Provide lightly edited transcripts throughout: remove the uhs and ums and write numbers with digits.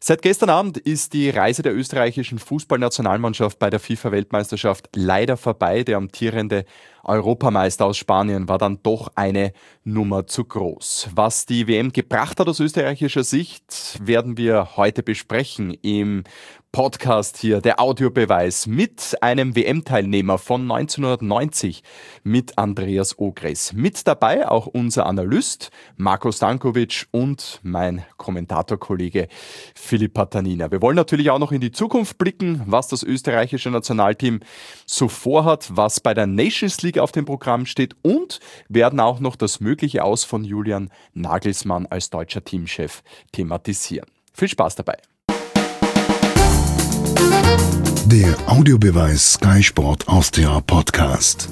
Seit gestern Abend ist die Reise der österreichischen Fußballnationalmannschaft bei der FIFA-Weltmeisterschaft leider vorbei. Der amtierende Europameister aus Spanien war dann doch eine Nummer zu groß. Was die WM gebracht hat aus österreichischer Sicht, werden wir heute besprechen im Podcast hier, der Audiobeweis mit einem WM-Teilnehmer von 1990, mit Andreas Ogris. Mit dabei auch unser Analyst Marko Stankovic und mein Kommentatorkollege Philipp Patanina. Wir wollen natürlich auch noch in die Zukunft blicken, was das österreichische Nationalteam so vorhat, was bei der Nations League auf dem Programm steht, und werden auch noch das mögliche Aus von Julian Nagelsmann als deutscher Teamchef thematisieren. Viel Spaß dabei. Der Audiobeweis Sky Sport Austria Podcast.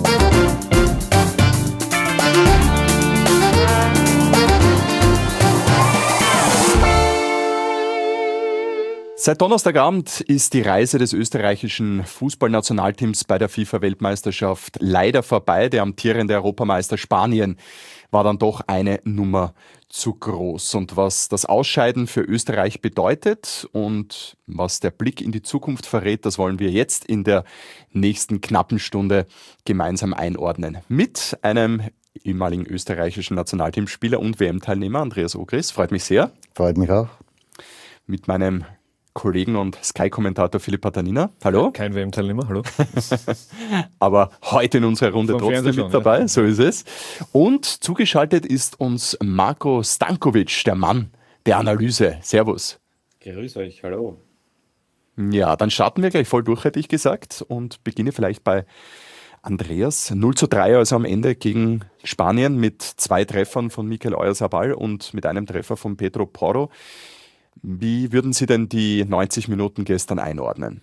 Seit Donnerstagabend ist die Reise des österreichischen Fußballnationalteams bei der FIFA-Weltmeisterschaft leider vorbei. Der amtierende Europameister Spanien war dann doch eine Nummer zu groß. Und was das Ausscheiden für Österreich bedeutet und was der Blick in die Zukunft verrät, das wollen wir jetzt in der nächsten knappen Stunde gemeinsam einordnen. Mit einem ehemaligen österreichischen Nationalteamspieler und WM-Teilnehmer Andreas Ogris. Freut mich sehr. Freut mich auch. Mit meinem Kollegen und Sky-Kommentator Philipp Patanina. Hallo. Kein WM-Teilnehmer, hallo. Aber heute in unserer Runde trotzdem mit dabei, so ist es. Und zugeschaltet ist uns Marko Stankovic, der Mann der Analyse. Servus. Grüß euch, hallo. Ja, dann starten wir gleich voll durch, hätte ich gesagt, und beginne vielleicht bei Andreas. 0:3 also am Ende gegen Spanien mit 2 Treffern von Mikel Oyarzabal und mit einem Treffer von Pedro Porro. Wie würden Sie denn die 90 Minuten gestern einordnen?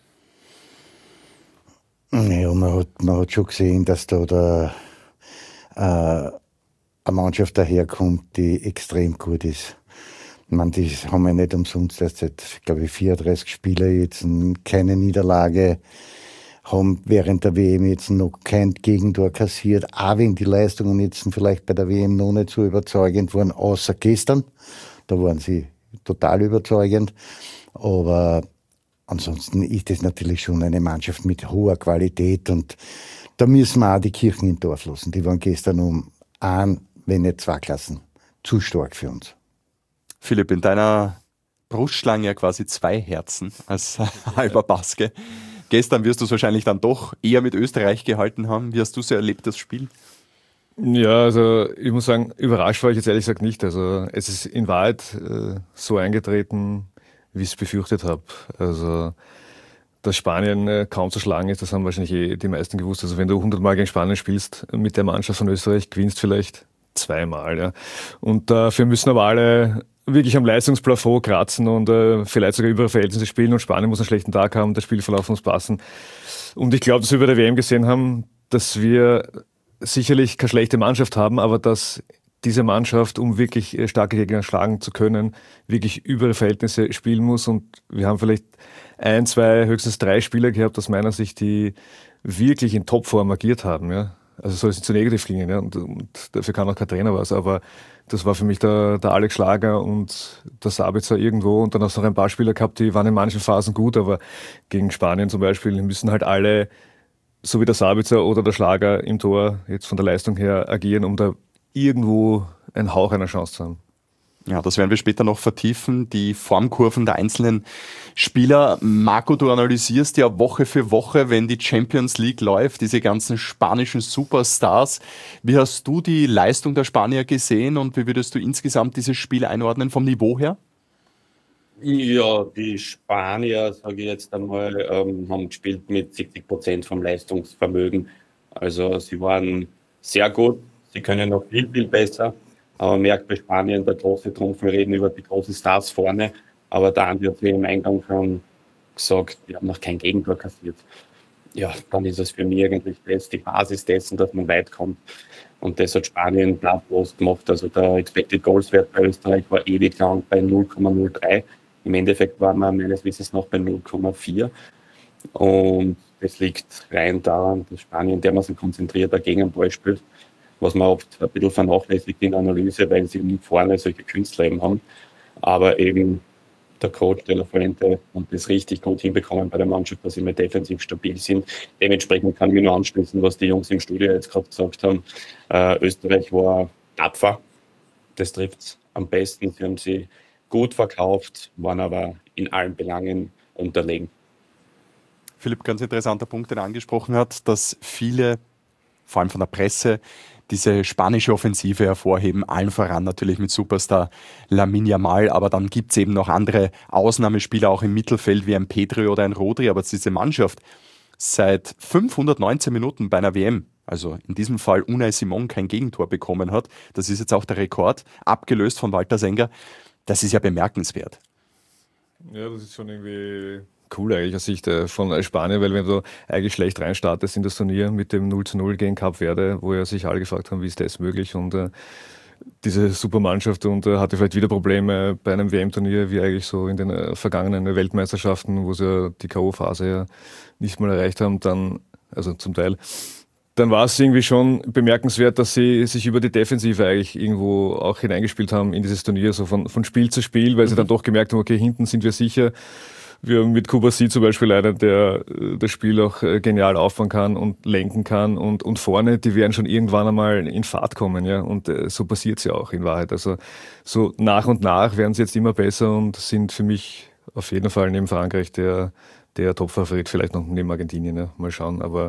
Ja, man hat schon gesehen, dass da eine Mannschaft daherkommt, die extrem gut ist. Ich meine, die haben ja nicht umsonst erst seit, glaube ich, 34 Spieler jetzt keine Niederlage, haben während der WM jetzt noch kein Gegentor kassiert, auch wenn die Leistungen jetzt vielleicht bei der WM noch nicht so überzeugend waren, außer gestern. Da waren sie total überzeugend, aber ansonsten ist es natürlich schon eine Mannschaft mit hoher Qualität und da müssen wir auch die Kirchen im Dorf lassen. Die waren gestern um 1, wenn nicht 2 Klassen zu stark für uns. Philipp, in deiner Brust schlagen ja quasi 2 Herzen als halber Baske. Gestern wirst du es wahrscheinlich dann doch eher mit Österreich gehalten haben. Wie hast du es erlebt, das Spiel? Ja, also ich muss sagen, überrascht war ich jetzt ehrlich gesagt nicht. Also es ist in Wahrheit so eingetreten, wie ich es befürchtet habe. Also dass Spanien kaum zu schlagen ist, das haben wahrscheinlich die meisten gewusst. Also wenn du 100 Mal gegen Spanien spielst mit der Mannschaft von Österreich, gewinnst vielleicht 2 Mal. Ja. Und dafür müssen aber alle wirklich am Leistungsplafond kratzen und vielleicht sogar über Verhältnisse spielen, und Spanien muss einen schlechten Tag haben, der Spielverlauf muss passen. Und ich glaube, dass wir bei der WM gesehen haben, dass wir sicherlich keine schlechte Mannschaft haben, aber dass diese Mannschaft, um wirklich starke Gegner schlagen zu können, wirklich über ihre Verhältnisse spielen muss. Und wir haben vielleicht 1, 2, höchstens 3 Spieler gehabt, aus meiner Sicht, die wirklich in Topform agiert haben. Ja. Also soll es nicht zu negativ klingen, ja. Und dafür kann auch kein Trainer was, aber das war für mich der Alex Schlager und der Sabitzer irgendwo. Und dann hast du noch ein paar Spieler gehabt, die waren in manchen Phasen gut, aber gegen Spanien zum Beispiel müssen halt alle, so wie der Sabitzer oder der Schlager im Tor, jetzt von der Leistung her agieren, um da irgendwo einen Hauch einer Chance zu haben. Ja, das werden wir später noch vertiefen, die Formkurven der einzelnen Spieler. Marko, du analysierst ja Woche für Woche, wenn die Champions League läuft, diese ganzen spanischen Superstars. Wie hast du die Leistung der Spanier gesehen und wie würdest du insgesamt dieses Spiel einordnen vom Niveau her? Ja, die Spanier, sage ich jetzt einmal, haben gespielt mit 70% vom Leistungsvermögen. Also sie waren sehr gut, sie können noch viel, viel besser. Aber man merkt bei Spanien der große Trumpf, wir reden über die großen Stars vorne. Aber der Andi hat im Eingang schon gesagt, wir haben noch kein Gegentor kassiert. Ja, dann ist es für mich eigentlich die Basis dessen, dass man weit kommt. Und das hat Spanien planlos gemacht. Also der Expected Goals Wert bei Österreich war ewig lang bei 0,03. Im Endeffekt waren wir meines Wissens noch bei 0,4. Und das liegt rein daran, dass Spanien dermaßen konzentrierter gegen den Ball spielt, was man oft ein bisschen vernachlässigt in der Analyse, weil sie nicht vorne solche Künstler eben haben. Aber eben der Coach de la Fuente und das richtig gut hinbekommen bei der Mannschaft, dass sie mal defensiv stabil sind. Dementsprechend kann ich mich nur anschließen, was die Jungs im Studio jetzt gerade gesagt haben. Österreich war tapfer, das trifft es am besten. Sie haben sie gut verkauft, waren aber in allen Belangen unterlegen. Philipp, ganz interessanter Punkt, den er angesprochen hat, dass viele, vor allem von der Presse, diese spanische Offensive hervorheben, allen voran natürlich mit Superstar Lamine Yamal, aber dann gibt es eben noch andere Ausnahmespieler auch im Mittelfeld wie ein Pedri oder ein Rodri, aber diese Mannschaft seit 519 Minuten bei einer WM, also in diesem Fall Unai Simon, kein Gegentor bekommen hat, das ist jetzt auch der Rekord, abgelöst von Walter Senger, das ist ja bemerkenswert. Ja, das ist schon irgendwie cool eigentlich aus Sicht von Spanien, weil wenn du eigentlich schlecht reinstartest in das Turnier mit dem 0:0 gegen Kap Verde, wo ja sich alle gefragt haben, wie ist das möglich, und diese Supermannschaft und hatte vielleicht wieder Probleme bei einem WM-Turnier, wie eigentlich so in den vergangenen Weltmeisterschaften, wo sie ja die K.O.-Phase ja nicht mal erreicht haben, dann, also zum Teil, dann war es irgendwie schon bemerkenswert, dass sie sich über die Defensive eigentlich irgendwo auch hineingespielt haben in dieses Turnier, so von Spiel zu Spiel, weil sie dann doch gemerkt haben, okay, hinten sind wir sicher. Wir haben mit Kubasi zum Beispiel einen, der das Spiel auch genial aufbauen kann und lenken kann, und vorne, die werden schon irgendwann einmal in Fahrt kommen, ja, und so passiert es ja auch in Wahrheit. Also so nach und nach werden sie jetzt immer besser und sind für mich auf jeden Fall neben Frankreich der Top-Favorit, vielleicht noch neben Argentinien, ja, mal schauen, aber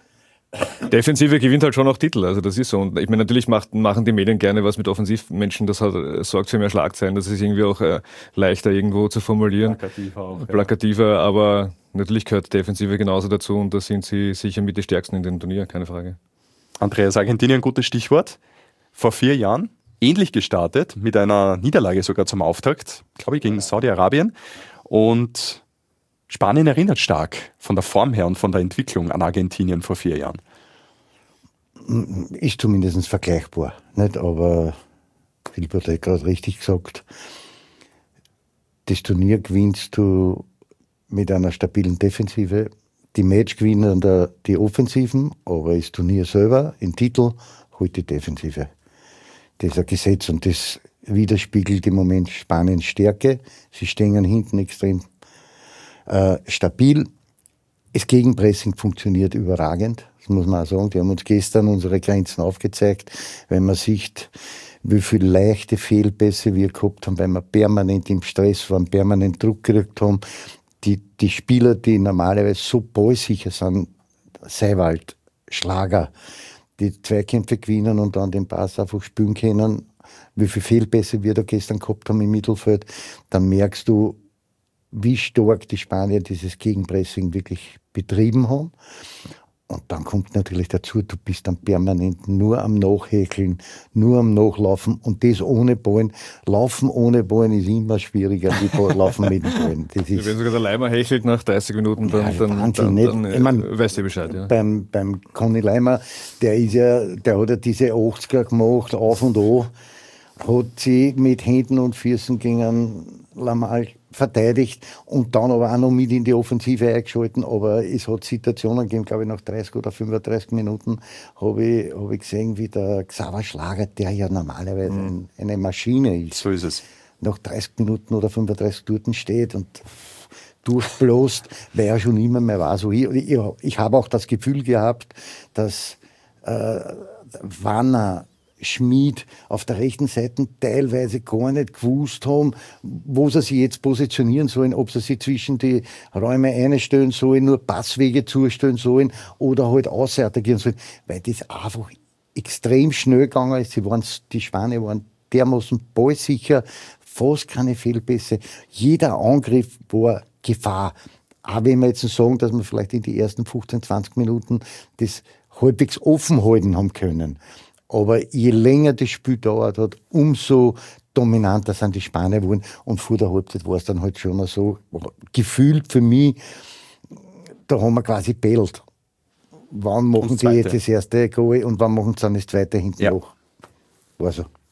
Defensive gewinnt halt schon auch Titel, also das ist so. Und ich meine, natürlich machen die Medien gerne was mit Offensivmenschen, das sorgt für mehr Schlagzeilen, das ist irgendwie auch leichter irgendwo zu formulieren. Plakativer, aber natürlich gehört Defensive genauso dazu, und da sind sie sicher mit die Stärksten in dem Turnier, keine Frage. Andreas, Argentinien, ein gutes Stichwort. Vor 4 Jahren ähnlich gestartet, mit einer Niederlage sogar zum Auftakt, glaube ich, gegen Saudi-Arabien, und Spanien erinnert stark von der Form her und von der Entwicklung an Argentinien vor 4 Jahren. Ist zumindest vergleichbar. Nicht? Aber Philipp hat gerade richtig gesagt, das Turnier gewinnst du mit einer stabilen Defensive. Die Match gewinnen die Offensiven, aber das Turnier selber, im Titel, holt die Defensive. Das ist ein Gesetz und das widerspiegelt im Moment Spaniens Stärke. Sie stehen hinten extrem stabil. Das Gegenpressing funktioniert überragend, das muss man auch sagen. Die haben uns gestern unsere Grenzen aufgezeigt, wenn man sieht, wie viele leichte Fehlpässe wir gehabt haben, weil wir permanent im Stress waren, permanent Druck gekriegt haben. Die Spieler, die normalerweise so ballsicher sind, Seiwald, Schlager, die Zweikämpfe gewinnen und dann den Pass einfach spielen können, wie viele Fehlpässe wir da gestern gehabt haben im Mittelfeld, dann merkst du, wie stark die Spanier dieses Gegenpressing wirklich betrieben haben. Und dann kommt natürlich dazu, du bist dann permanent nur am Nachhäkeln, nur am Nachlaufen, und das ohne Ballen. Laufen ohne Ballen ist immer schwieriger wie Laufen mit dem Ballen. Das ist, wenn sogar der Leimer hechelt nach 30 Minuten, dann ich mein, weißt du Bescheid. Ja. Beim Conny Leimer, der hat ja diese 80er gemacht, auf und an, hat sie mit Händen und Füßen gegen einen Lamal verteidigt und dann aber auch noch mit in die Offensive eingeschalten. Aber es hat Situationen gegeben, glaube ich, nach 30 oder 35 Minuten habe ich gesehen, wie der Xaver Schlager, der ja normalerweise eine Maschine ist, So ist es. nach 30 Minuten oder 35 dort steht und durchblost, weil er schon immer mehr war. So, ich habe auch das Gefühl gehabt, dass Wanner, Schmid auf der rechten Seite teilweise gar nicht gewusst haben, wo sie sich jetzt positionieren sollen, ob sie sich zwischen die Räume einstellen sollen, nur Passwege zustellen sollen oder halt ausattackieren sollen, weil das einfach extrem schnell gegangen ist. Die Spanier waren dermaßen ballsicher, fast keine Fehlpässe. Jeder Angriff war Gefahr. Auch wenn wir jetzt sagen, dass wir vielleicht in die ersten 15, 20 Minuten das halbwegs offen halten haben können. Aber je länger das Spiel dauert hat, umso dominanter sind die Spanier geworden. Und vor der Halbzeit war es dann halt schon so gefühlt für mich, da haben wir quasi bellt. Wann machen die jetzt das erste Goal und wann machen sie dann das zweite hinten nach? War so.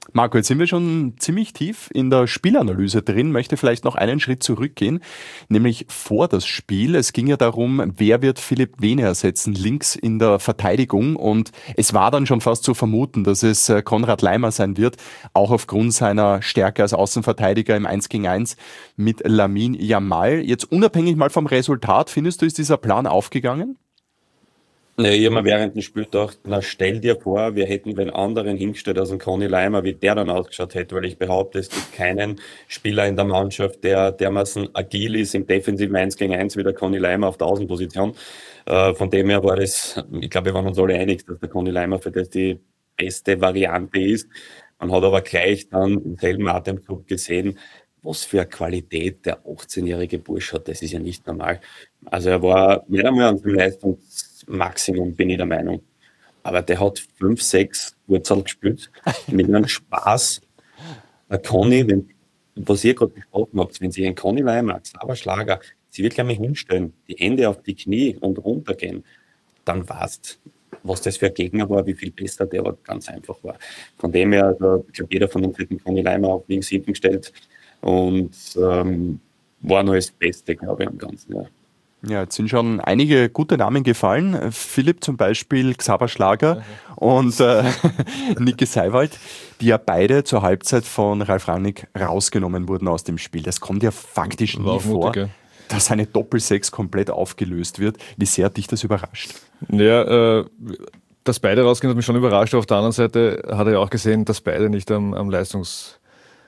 Marco, jetzt sind wir schon ziemlich tief in der Spielanalyse drin, möchte vielleicht noch einen Schritt zurückgehen, nämlich vor das Spiel. Es ging ja darum, wer wird Philipp Wehne ersetzen, links in der Verteidigung, und es war dann schon fast zu vermuten, dass es Konrad Laimer sein wird, auch aufgrund seiner Stärke als Außenverteidiger im 1 gegen 1 mit Lamine Yamal. Jetzt unabhängig mal vom Resultat, findest du, ist dieser Plan aufgegangen? Ne, ich habe mir während dem Spiel gedacht, na stell dir vor, wir hätten wen anderen hingestellt als einen Conny Laimer, wie der dann ausgeschaut hätte, weil ich behaupte, es gibt keinen Spieler in der Mannschaft, der dermaßen agil ist im defensiven 1 gegen 1 wie der Conny Laimer auf der Außenposition. Von dem her war das, ich glaube, wir waren uns alle einig, dass der Conny Laimer für das die beste Variante ist. Man hat aber gleich dann im selben Atemzug gesehen, was für eine Qualität der 18-jährige Bursch hat. Das ist ja nicht normal. Also er war nicht einmal an seinem Leistungsmaximum, bin ich der Meinung. Aber der hat 5, 6 Wurzel gespielt, mit einem Spaß. Der Conny, was ihr gerade besprochen habt, wenn sie einen Conny Laimer, einen Xaver Schlager, sie wird gleich mal hinstellen, die Hände auf die Knie und runtergehen, dann weißt, was das für ein Gegner war, wie viel besser der war, ganz einfach war. Von dem her, ich glaube, jeder von uns hat den Conny Laimer auf links hinten gestellt und war noch das Beste, glaube ich, am ganzen Jahr. Ja, jetzt sind schon einige gute Namen gefallen. Philipp zum Beispiel, Xaver Schlager und Niki Seiwald, die ja beide zur Halbzeit von Ralf Rangnick rausgenommen wurden aus dem Spiel. Das kommt ja faktisch nie vor, dass eine Doppel-6 komplett aufgelöst wird. Wie sehr hat dich das überrascht? Ja, dass beide rausgehen, hat mich schon überrascht. Auf der anderen Seite hat er ja auch gesehen, dass beide nicht am Leistungsmaximum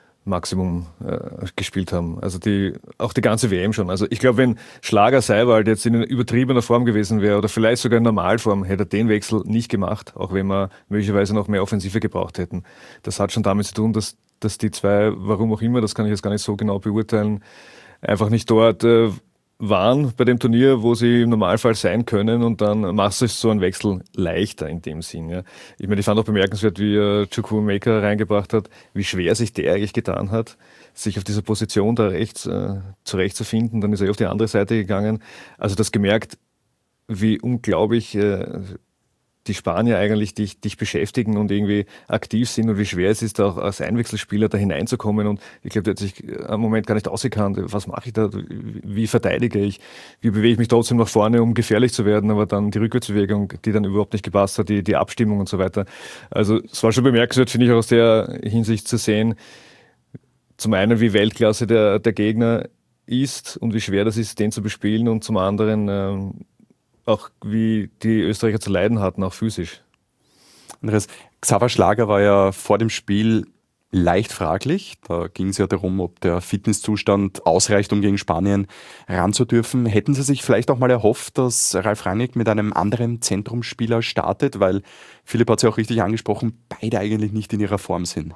gespielt haben. Also auch die ganze WM schon. Also ich glaube, wenn Schlager Seiwald jetzt in übertriebener Form gewesen wäre oder vielleicht sogar in Normalform, hätte er den Wechsel nicht gemacht, auch wenn wir möglicherweise noch mehr Offensive gebraucht hätten. Das hat schon damit zu tun, dass die zwei, warum auch immer, das kann ich jetzt gar nicht so genau beurteilen, einfach nicht dort waren bei dem Turnier, wo sie im Normalfall sein können, und dann machst du so einen Wechsel leichter in dem Sinn. Ja. Ich meine, ich fand auch bemerkenswert, wie Chukwuemeka reingebracht hat, wie schwer sich der eigentlich getan hat, sich auf dieser Position da rechts zurechtzufinden. Dann ist er auf die andere Seite gegangen. Also das gemerkt, wie unglaublich die Spanier eigentlich dich beschäftigen und irgendwie aktiv sind und wie schwer es ist, auch als Einwechselspieler da hineinzukommen. Und ich glaube, der hat sich am Moment gar nicht ausgekannt. Was mache ich da? Wie verteidige ich? Wie bewege ich mich trotzdem nach vorne, um gefährlich zu werden? Aber dann die Rückwärtsbewegung, die dann überhaupt nicht gepasst hat, die Abstimmung und so weiter. Also es war schon bemerkenswert, finde ich, auch aus der Hinsicht zu sehen, zum einen, wie Weltklasse der Gegner ist und wie schwer das ist, den zu bespielen, und zum anderen auch wie die Österreicher zu leiden hatten, auch physisch. Andreas, Xaver Schlager war ja vor dem Spiel leicht fraglich. Da ging es ja darum, ob der Fitnesszustand ausreicht, um gegen Spanien ran zu dürfen. Hätten Sie sich vielleicht auch mal erhofft, dass Ralf Rangnick mit einem anderen Zentrumsspieler startet? Weil Philipp hat es ja auch richtig angesprochen, beide eigentlich nicht in ihrer Form sind.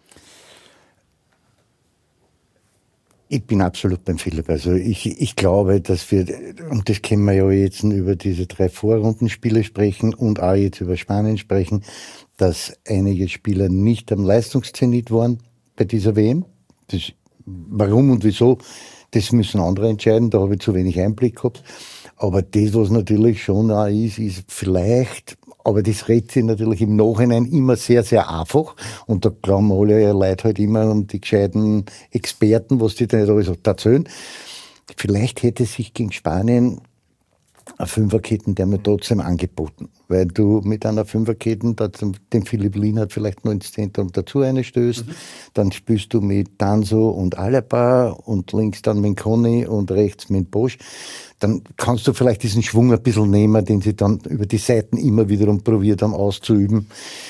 Ich bin absolut beim Philipp. Also ich glaube, dass wir, und das können wir ja jetzt über diese 3 Vorrundenspiele sprechen und auch jetzt über Spanien sprechen, dass einige Spieler nicht am Leistungszenit waren bei dieser WM. Warum und wieso, das müssen andere entscheiden, da habe ich zu wenig Einblick gehabt. Aber das, was natürlich schon auch ist vielleicht, aber das redet sich natürlich im Nachhinein immer sehr, sehr einfach. Und da glauben alle Leute halt immer um die gescheiten Experten, was die da alles erzählen. Vielleicht hätte sich gegen Spanien eine Fünferketten der mir trotzdem angeboten. Weil du mit einer Fünferketten den Philipp Lienhardt vielleicht noch ins Zentrum dazu einstößt. Dann spielst du mit Danso und Alaba und links dann mit Conny und rechts mit Bosch. Dann kannst du vielleicht diesen Schwung ein bisschen nehmen, den sie dann über die Seiten immer wiederum probiert haben auszuüben.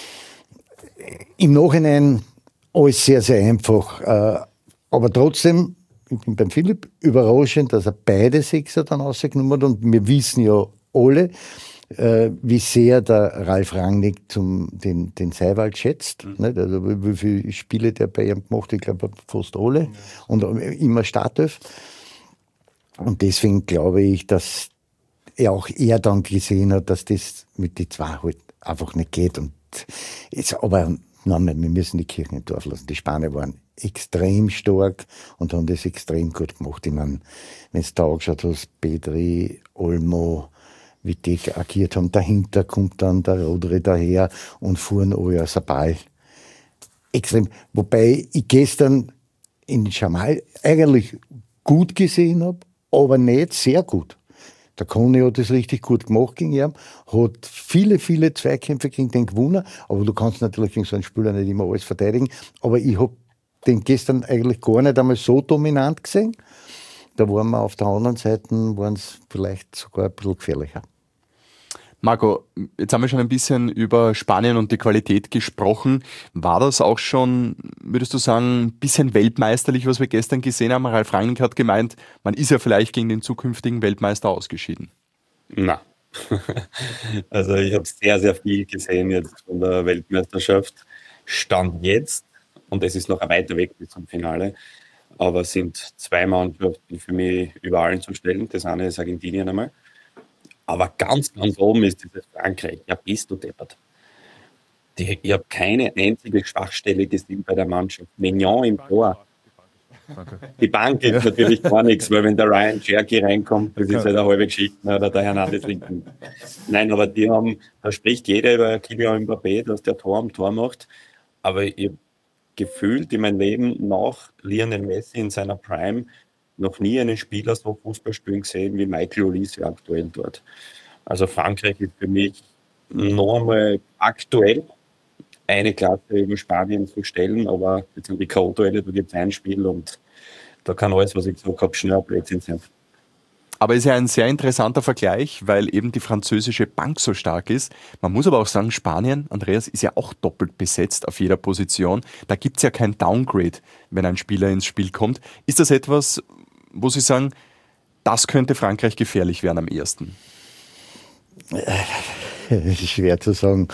Im Nachhinein alles sehr, sehr einfach. Aber trotzdem, ich bin beim Philipp, überraschend, dass er beide Sechser dann rausgenommen hat. Und wir wissen ja alle, wie sehr der Ralf Rangnick den Seiwald schätzt. Nicht? Also wie viele Spiele der bei ihm gemacht hat, ich glaube fast alle. Und immer Startelf. Und deswegen glaube ich, dass er dann gesehen hat, dass das mit den zwei halt einfach nicht geht. Und jetzt, aber nein, wir müssen die Kirche nicht Dorf lassen. Die Spanier waren extrem stark und haben das extrem gut gemacht. Ich meine, wenn du da angeschaut hast, Pedri, Olmo, wie die agiert haben, dahinter kommt dann der Rodri daher und fuhren alle aus der Ball. extrem. Wobei ich gestern in Jamal eigentlich gut gesehen habe, aber nicht sehr gut. Der Kone hat das richtig gut gemacht gegen ihn, hat viele, viele Zweikämpfe gegen den gewonnen, aber du kannst natürlich gegen so einen Spieler nicht immer alles verteidigen. Aber ich habe den gestern eigentlich gar nicht einmal so dominant gesehen. Da waren wir auf der anderen Seite, waren es vielleicht sogar ein bisschen gefährlicher. Marco, jetzt haben wir schon ein bisschen über Spanien und die Qualität gesprochen. War das auch schon, würdest du sagen, ein bisschen weltmeisterlich, was wir gestern gesehen haben? Ralf Rangnick hat gemeint, man ist ja vielleicht gegen den zukünftigen Weltmeister ausgeschieden. Na, also ich habe sehr, sehr viel gesehen jetzt von der Weltmeisterschaft. Stand jetzt, und es ist noch ein weiter Weg bis zum Finale, aber es sind zwei Mannschaften für mich über allen zu stellen. Das eine ist Argentinien einmal. Aber ganz, ganz oben ist dieses Frankreich. Ja, bist du deppert. Ich habe keine einzige Schwachstelle gesehen bei der Mannschaft. Mignon im Tor. Die Bank ist natürlich gar nichts, weil wenn der Ryan Cherky reinkommt, das ist halt eine halbe Geschichte, oder der Hernandez linken. Nein, aber da spricht jeder über Kylian Mbappé, dass der Tor am Tor macht. Aber ich habe gefühlt in meinem Leben nach Lionel Messi in seiner Prime noch nie einen Spieler so Fußball spielen gesehen wie Michael Olise aktuell dort. Also Frankreich ist für mich noch einmal aktuell eine Klasse über Spanien zu stellen, aber jetzt sind die K.O.-Duelle, da gibt es ein Spiel und da kann alles, was ich gesagt habe, schnell ein Blödsinn sein. Aber es ist ja ein sehr interessanter Vergleich, weil eben die französische Bank so stark ist. Man muss aber auch sagen, Spanien, Andreas, ist ja auch doppelt besetzt auf jeder Position. Da gibt es ja kein Downgrade, wenn ein Spieler ins Spiel kommt. Ist das etwas, wo Sie sagen, das könnte Frankreich gefährlich werden am ersten? Das ist schwer zu sagen.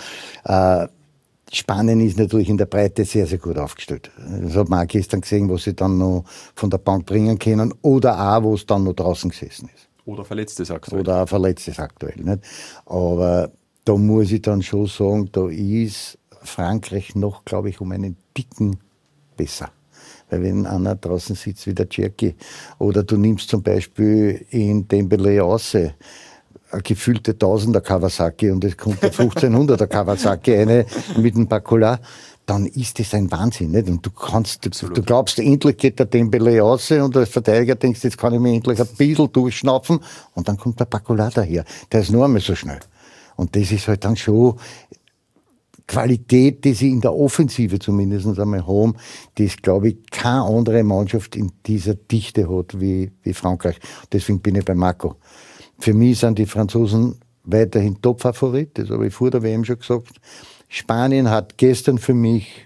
Spanien ist natürlich in der Breite sehr, sehr gut aufgestellt. Das hat man auch gestern gesehen, was sie dann noch von der Bank bringen können oder auch, wo es dann noch draußen gesessen ist. Oder verletzt ist aktuell. Oder auch verletzt ist aktuell. Nicht? Aber da muss ich dann schon sagen, da ist Frankreich noch, glaube ich, um einen Ticken besser. Weil wenn einer draußen sitzt wie der Cherky oder du nimmst zum Beispiel in Dembélé raus, eine gefühlte 1000er Kawasaki und es kommt der 1500er Kawasaki eine mit dem Bacola, dann ist das ein Wahnsinn. Nicht? Und du glaubst, endlich geht der Dembélé raus und als Verteidiger denkst, jetzt kann ich mir endlich ein bisschen durchschnaufen und dann kommt der Bacola daher. Der ist nur einmal so schnell. Und das ist halt dann schon Qualität, die sie in der Offensive zumindest einmal haben, die es, glaube ich, keine andere Mannschaft in dieser Dichte hat wie Frankreich. Deswegen bin ich bei Marco. Für mich sind die Franzosen weiterhin Top-Favorit, das habe ich vor der WM schon gesagt. Spanien hat gestern für mich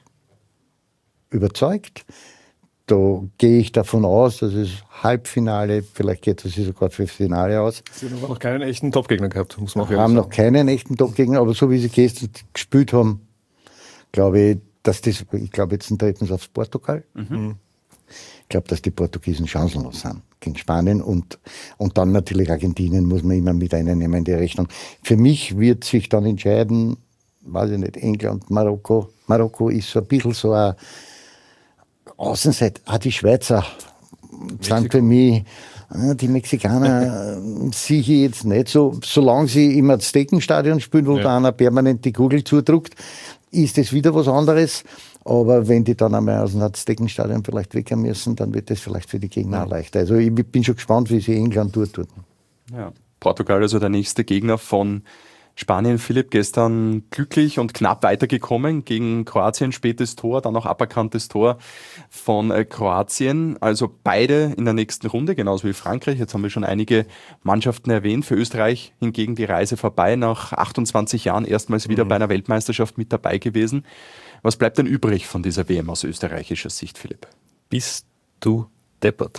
überzeugt. Da gehe ich davon aus, dass es Halbfinale, vielleicht geht es sogar für Finale aus. Sie haben noch keinen echten Top-Gegner gehabt, muss man auch sagen. Haben noch keinen echten Top-Gegner, aber so wie sie gestern gespielt haben, glaube ich, ich glaube, jetzt treten sie aufs Portugal. Mhm. Ich glaube, dass die Portugiesen chancenlos sind gegen Spanien und dann natürlich Argentinien muss man immer mit reinnehmen in die Rechnung. Für mich wird sich dann entscheiden, weiß ich nicht, England, Marokko. Marokko ist so ein bisschen so ein Außenseiter. Auch die Schweizer sind für mich, die Mexikaner sehe ich jetzt nicht so. Solange sie im Aztekenstadion spielen, wo da einer permanent die Kugel zudruckt, ist das wieder was anderes. Aber wenn die dann einmal aus dem Aztekenstadion vielleicht weg müssen, dann wird das vielleicht für die Gegner auch leichter. Also ich bin schon gespannt, wie sie England dort tun. Ja, Portugal, also der nächste Gegner von Spanien. Philipp, gestern glücklich und knapp weitergekommen gegen Kroatien, spätes Tor, dann auch aberkanntes Tor von Kroatien. Also beide in der nächsten Runde, genauso wie Frankreich. Jetzt haben wir schon einige Mannschaften erwähnt. Für Österreich hingegen die Reise vorbei, nach 28 Jahren erstmals wieder bei einer Weltmeisterschaft mit dabei gewesen. Was bleibt denn übrig von dieser WM aus österreichischer Sicht, Philipp? Bist du deppert.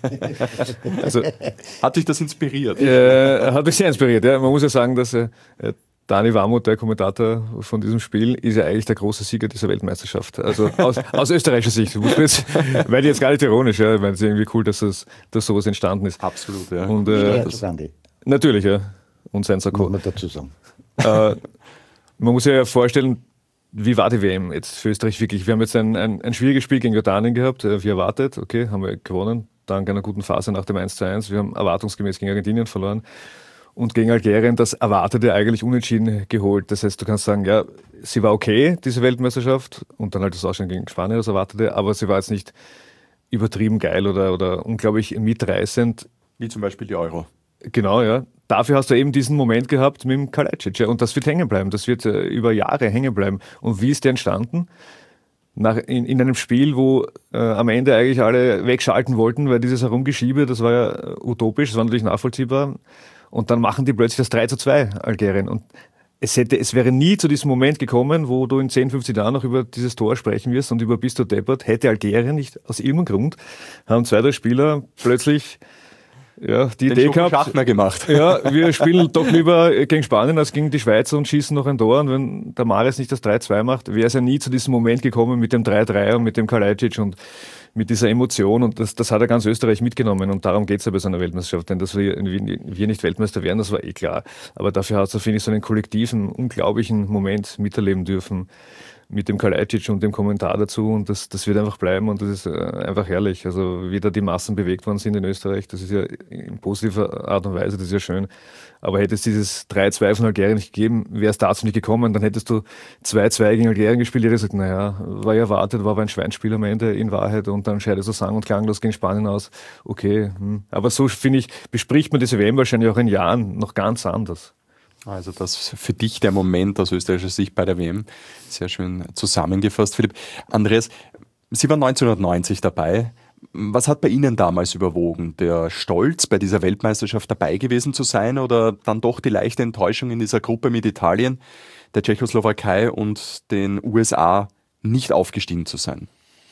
Also, hat dich das inspiriert? Hat mich sehr inspiriert. Ja. Man muss ja sagen, dass Dani Warmuth, der Kommentator von diesem Spiel, ist ja eigentlich der große Sieger dieser Weltmeisterschaft. Also aus österreichischer Sicht. Weil jetzt gar nicht ironisch, ja. Ich meine, es ist irgendwie cool, dass sowas entstanden ist. Absolut, ja. Und, natürlich, ja. Und sein Sakko. Muss man dazu sagen. Man muss sich ja vorstellen, wie war die WM jetzt für Österreich wirklich? Wir haben jetzt ein schwieriges Spiel gegen Jordanien gehabt, wie erwartet. Okay, haben wir gewonnen, dank einer guten Phase nach dem 1:1. Wir haben erwartungsgemäß gegen Argentinien verloren. und gegen Algerien das Erwartete eigentlich unentschieden geholt. Das heißt, du kannst sagen, ja, sie war okay, diese Weltmeisterschaft, und dann halt das Ausscheiden gegen Spanien, das Erwartete, aber sie war jetzt nicht übertrieben geil oder unglaublich mitreißend. Wie zum Beispiel die Euro. Genau, ja. Dafür hast du eben diesen Moment gehabt mit dem Kalajdzic. Ja, und das wird hängen bleiben. Das wird über Jahre hängen bleiben. Und wie ist der entstanden? In einem Spiel, wo am Ende eigentlich alle wegschalten wollten, weil dieses Herumgeschiebe, das war ja utopisch, das war natürlich nachvollziehbar. Und dann machen die plötzlich das 3:2 Algerien. Und es wäre nie zu diesem Moment gekommen, wo du in 10, 15 Jahren noch über dieses Tor sprechen wirst und über bist du deppert, hätte Algerien nicht aus irgendeinem Grund, haben 2, 3 Spieler plötzlich die Den Idee Schoko gehabt. Schachner gemacht. Ja, wir spielen doch lieber gegen Spanien als gegen die Schweiz und schießen noch ein Tor. Und wenn der Mahrez nicht das 3:2 macht, wäre es ja nie zu diesem Moment gekommen mit dem 3:3 und mit dem Kalajdzic und mit dieser Emotion. Und das hat ja ganz Österreich mitgenommen. Und darum geht es ja bei so einer Weltmeisterschaft. Denn dass wir nicht Weltmeister werden, das war eh klar. Aber dafür hast du, finde ich, so einen kollektiven, unglaublichen Moment miterleben dürfen mit dem Kalajdzic und dem Kommentar dazu, und das wird einfach bleiben, und das ist einfach herrlich. Also wie da die Massen bewegt worden sind in Österreich, das ist ja in positiver Art und Weise, das ist ja schön. Aber hätte es dieses 3:2 von Algerien nicht gegeben, wäre es dazu nicht gekommen, dann hättest du 2:2 gegen Algerien gespielt, jeder sagt, naja, war ja erwartet, war aber ein Schweinspiel am Ende in Wahrheit, und dann scheidest du sang- und klanglos gegen Spanien aus. Okay, aber so, finde ich, bespricht man diese WM wahrscheinlich auch in Jahren noch ganz anders. Also das für dich der Moment aus österreichischer Sicht bei der WM. Sehr schön zusammengefasst, Philipp. Andreas, Sie waren 1990 dabei. Was hat bei Ihnen damals überwogen? Der Stolz, bei dieser Weltmeisterschaft dabei gewesen zu sein, oder dann doch die leichte Enttäuschung in dieser Gruppe mit Italien, der Tschechoslowakei und den USA nicht aufgestiegen zu sein?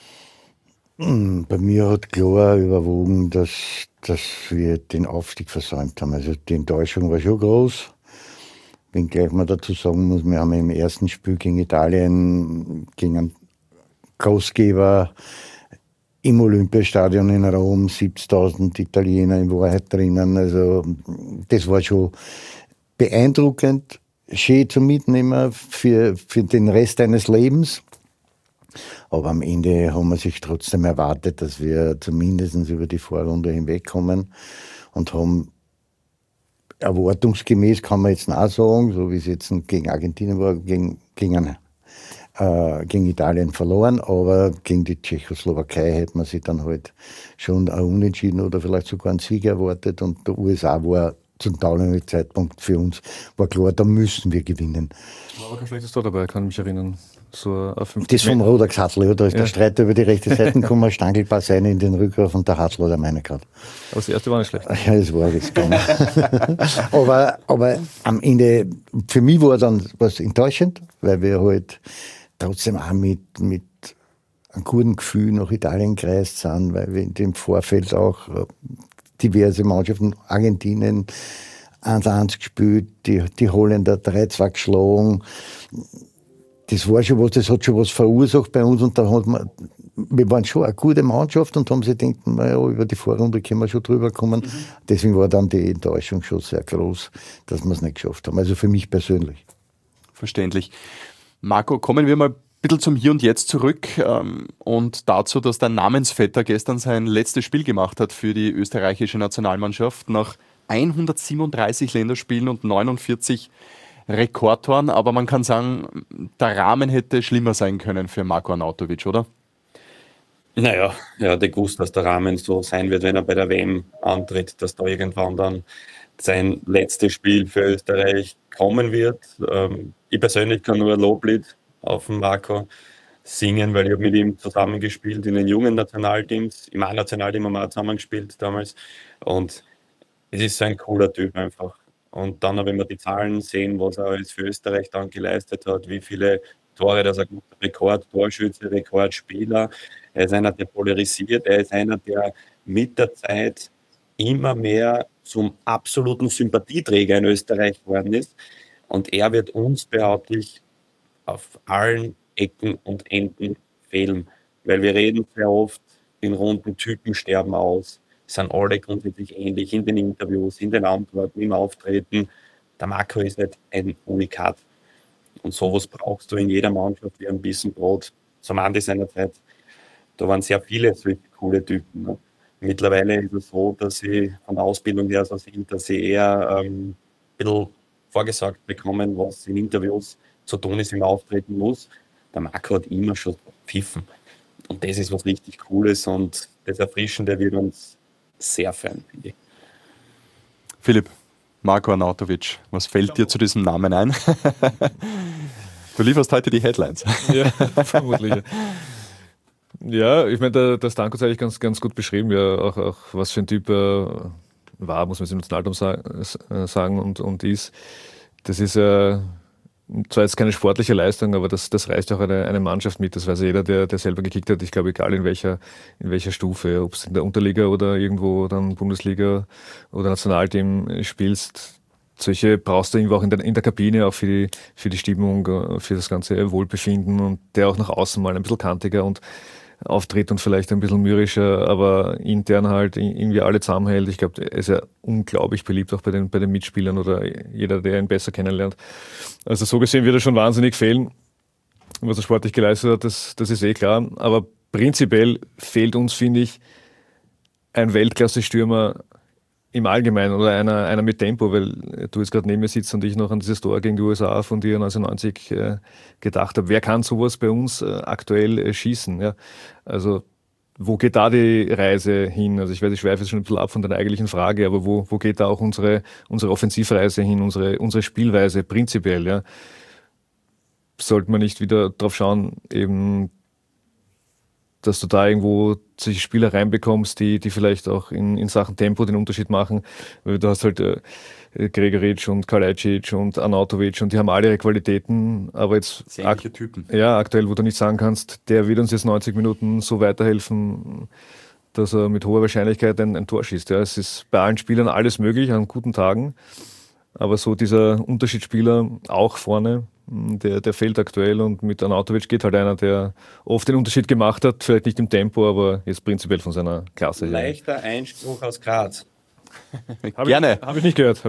Bei mir hat klar überwogen, dass wir den Aufstieg versäumt haben. Also die Enttäuschung war schon groß. Wenngleich man dazu sagen muss, wir haben im ersten Spiel gegen Italien, gegen einen Gastgeber im Olympiastadion in Rom, 70.000 Italiener in Wahrheit drinnen. Also das war schon beeindruckend, schön zum Mitnehmen für den Rest deines Lebens. Aber am Ende haben wir sich trotzdem erwartet, dass wir zumindest über die Vorrunde hinwegkommen, und haben erwartungsgemäß, kann man jetzt auch sagen, so wie es jetzt gegen Argentinien war, gegen Italien verloren, aber gegen die Tschechoslowakei hätte man sich dann halt schon ein Unentschieden oder vielleicht sogar einen Sieg erwartet, und der USA war zum damaligen Zeitpunkt für uns, war klar, da müssen wir gewinnen. War aber kein schlechtes Tor dabei, kann ich mich erinnern. So auf 50 Das vom Rodax Hatzl, da ist der Streit über die rechte Seite gekommen, ein Stangelpass rein in den Rücklauf, und der Hatzl hat meine gerade. Aber das erste war nicht schlecht. Ja, das war jetzt gegangen. aber am Ende, für mich war dann was enttäuschend, weil wir halt trotzdem auch mit einem guten Gefühl nach Italien gereist sind, weil wir in dem Vorfeld auch diverse Mannschaften, Argentinien 1:1 gespielt, die Holländer 3:2 geschlagen. Das war schon was, das hat schon was verursacht bei uns, und da wir waren schon eine gute Mannschaft und haben sich gedacht, naja, über die Vorrunde können wir schon drüber kommen. Deswegen war dann die Enttäuschung schon sehr groß, dass wir es nicht geschafft haben. Also für mich persönlich. Verständlich. Marco, kommen wir mal ein bisschen zum Hier und Jetzt zurück und dazu, dass dein Namensvetter gestern sein letztes Spiel gemacht hat für die österreichische Nationalmannschaft nach 137 Länderspielen und 49 Rekordtoren, aber man kann sagen, der Rahmen hätte schlimmer sein können für Marko Arnautovic, oder? Naja, er hatte gewusst, dass der Rahmen so sein wird, wenn er bei der WM antritt, dass da irgendwann dann sein letztes Spiel für Österreich kommen wird. Ich persönlich kann nur ein Loblied auf den Marko singen, weil ich habe mit ihm zusammengespielt in den jungen Nationalteams. Im A-Nationalteam haben wir auch zusammengespielt damals. Und es ist so ein cooler Typ einfach. Und dann, wenn wir die Zahlen sehen, was er alles für Österreich dann geleistet hat, wie viele Tore, dass er Rekordtorschütze, Rekordspieler. Er ist einer, der polarisiert. Er ist einer, der mit der Zeit immer mehr zum absoluten Sympathieträger in Österreich geworden ist. Und er wird uns, behaupte ich, auf allen Ecken und Enden fehlen. Weil wir reden sehr oft, in runden Typen sterben aus. Sind alle grundsätzlich ähnlich in den Interviews, in den Antworten, im Auftreten. Der Marko ist halt ein Unikat. Und sowas brauchst du in jeder Mannschaft wie ein bisschen Brot. Zum Ende seiner Zeit, da waren sehr viele solche coole Typen. Ne? Mittlerweile ist es so, dass sie von der Ausbildung her so sind, dass sie eher bisschen vorgesagt bekommen, was in Interviews zu tun ist, wie man auftreten muss. Der Marco hat immer schon pfiffen. Und das ist was richtig Cooles und das Erfrischende wird uns sehr fern, finde ich. Philipp, Marko Arnautovic, was fällt dir zu diesem Namen ein? Du lieferst heute die Headlines. Ja, vermutlich. Ja, ich meine, der Stanko hat eigentlich ganz gut beschrieben, ja, auch was für ein Typ war, muss man sich im Nationalteam sagen und ist. Das ist zwar jetzt keine sportliche Leistung, aber das reißt auch eine Mannschaft mit. Das weiß jeder, der selber gekickt hat. Ich glaube, egal in welcher Stufe, ob es in der Unterliga oder irgendwo dann Bundesliga oder Nationalteam spielst, solche brauchst du irgendwo auch in der Kabine, auch für die Stimmung, für das ganze Wohlbefinden und der auch nach außen mal ein bisschen kantiger und auftritt und vielleicht ein bisschen mürrischer, aber intern halt irgendwie alle zusammenhält. Ich glaube, er ist ja unglaublich beliebt auch bei den Mitspielern oder jeder, der ihn besser kennenlernt. Also so gesehen wird er schon wahnsinnig fehlen. Was er sportlich geleistet hat, das ist eh klar. Aber prinzipiell fehlt uns, finde ich, ein Weltklasse-Stürmer im Allgemeinen oder einer mit Tempo, weil du jetzt gerade neben mir sitzt und ich noch an dieses Tor gegen die USA von dir 1990 gedacht habe. Wer kann sowas bei uns aktuell schießen? Ja? Also wo geht da die Reise hin? Also ich weiß, ich schweife jetzt schon ein bisschen ab von deiner eigentlichen Frage, aber wo geht da auch unsere Offensivreise hin, unsere Spielweise prinzipiell? Ja? Sollte man nicht wieder drauf schauen, eben dass du da irgendwo solche Spieler reinbekommst, die vielleicht auch in Sachen Tempo den Unterschied machen. Du hast halt Gregoritsch und Kalajdzic und Arnautovic und die haben alle ihre Qualitäten, aber jetzt ähnliche Typen. Ja, aktuell, wo du nicht sagen kannst, der wird uns jetzt 90 Minuten so weiterhelfen, dass er mit hoher Wahrscheinlichkeit ein Tor schießt. Ja, es ist bei allen Spielern alles möglich an guten Tagen, aber so dieser Unterschiedsspieler auch vorne, der fehlt aktuell und mit Arnautovic geht halt einer, der oft den Unterschied gemacht hat, vielleicht nicht im Tempo, aber jetzt prinzipiell von seiner Klasse. Leichter Einspruch aus Graz. Gerne. Habe ich nicht gehört.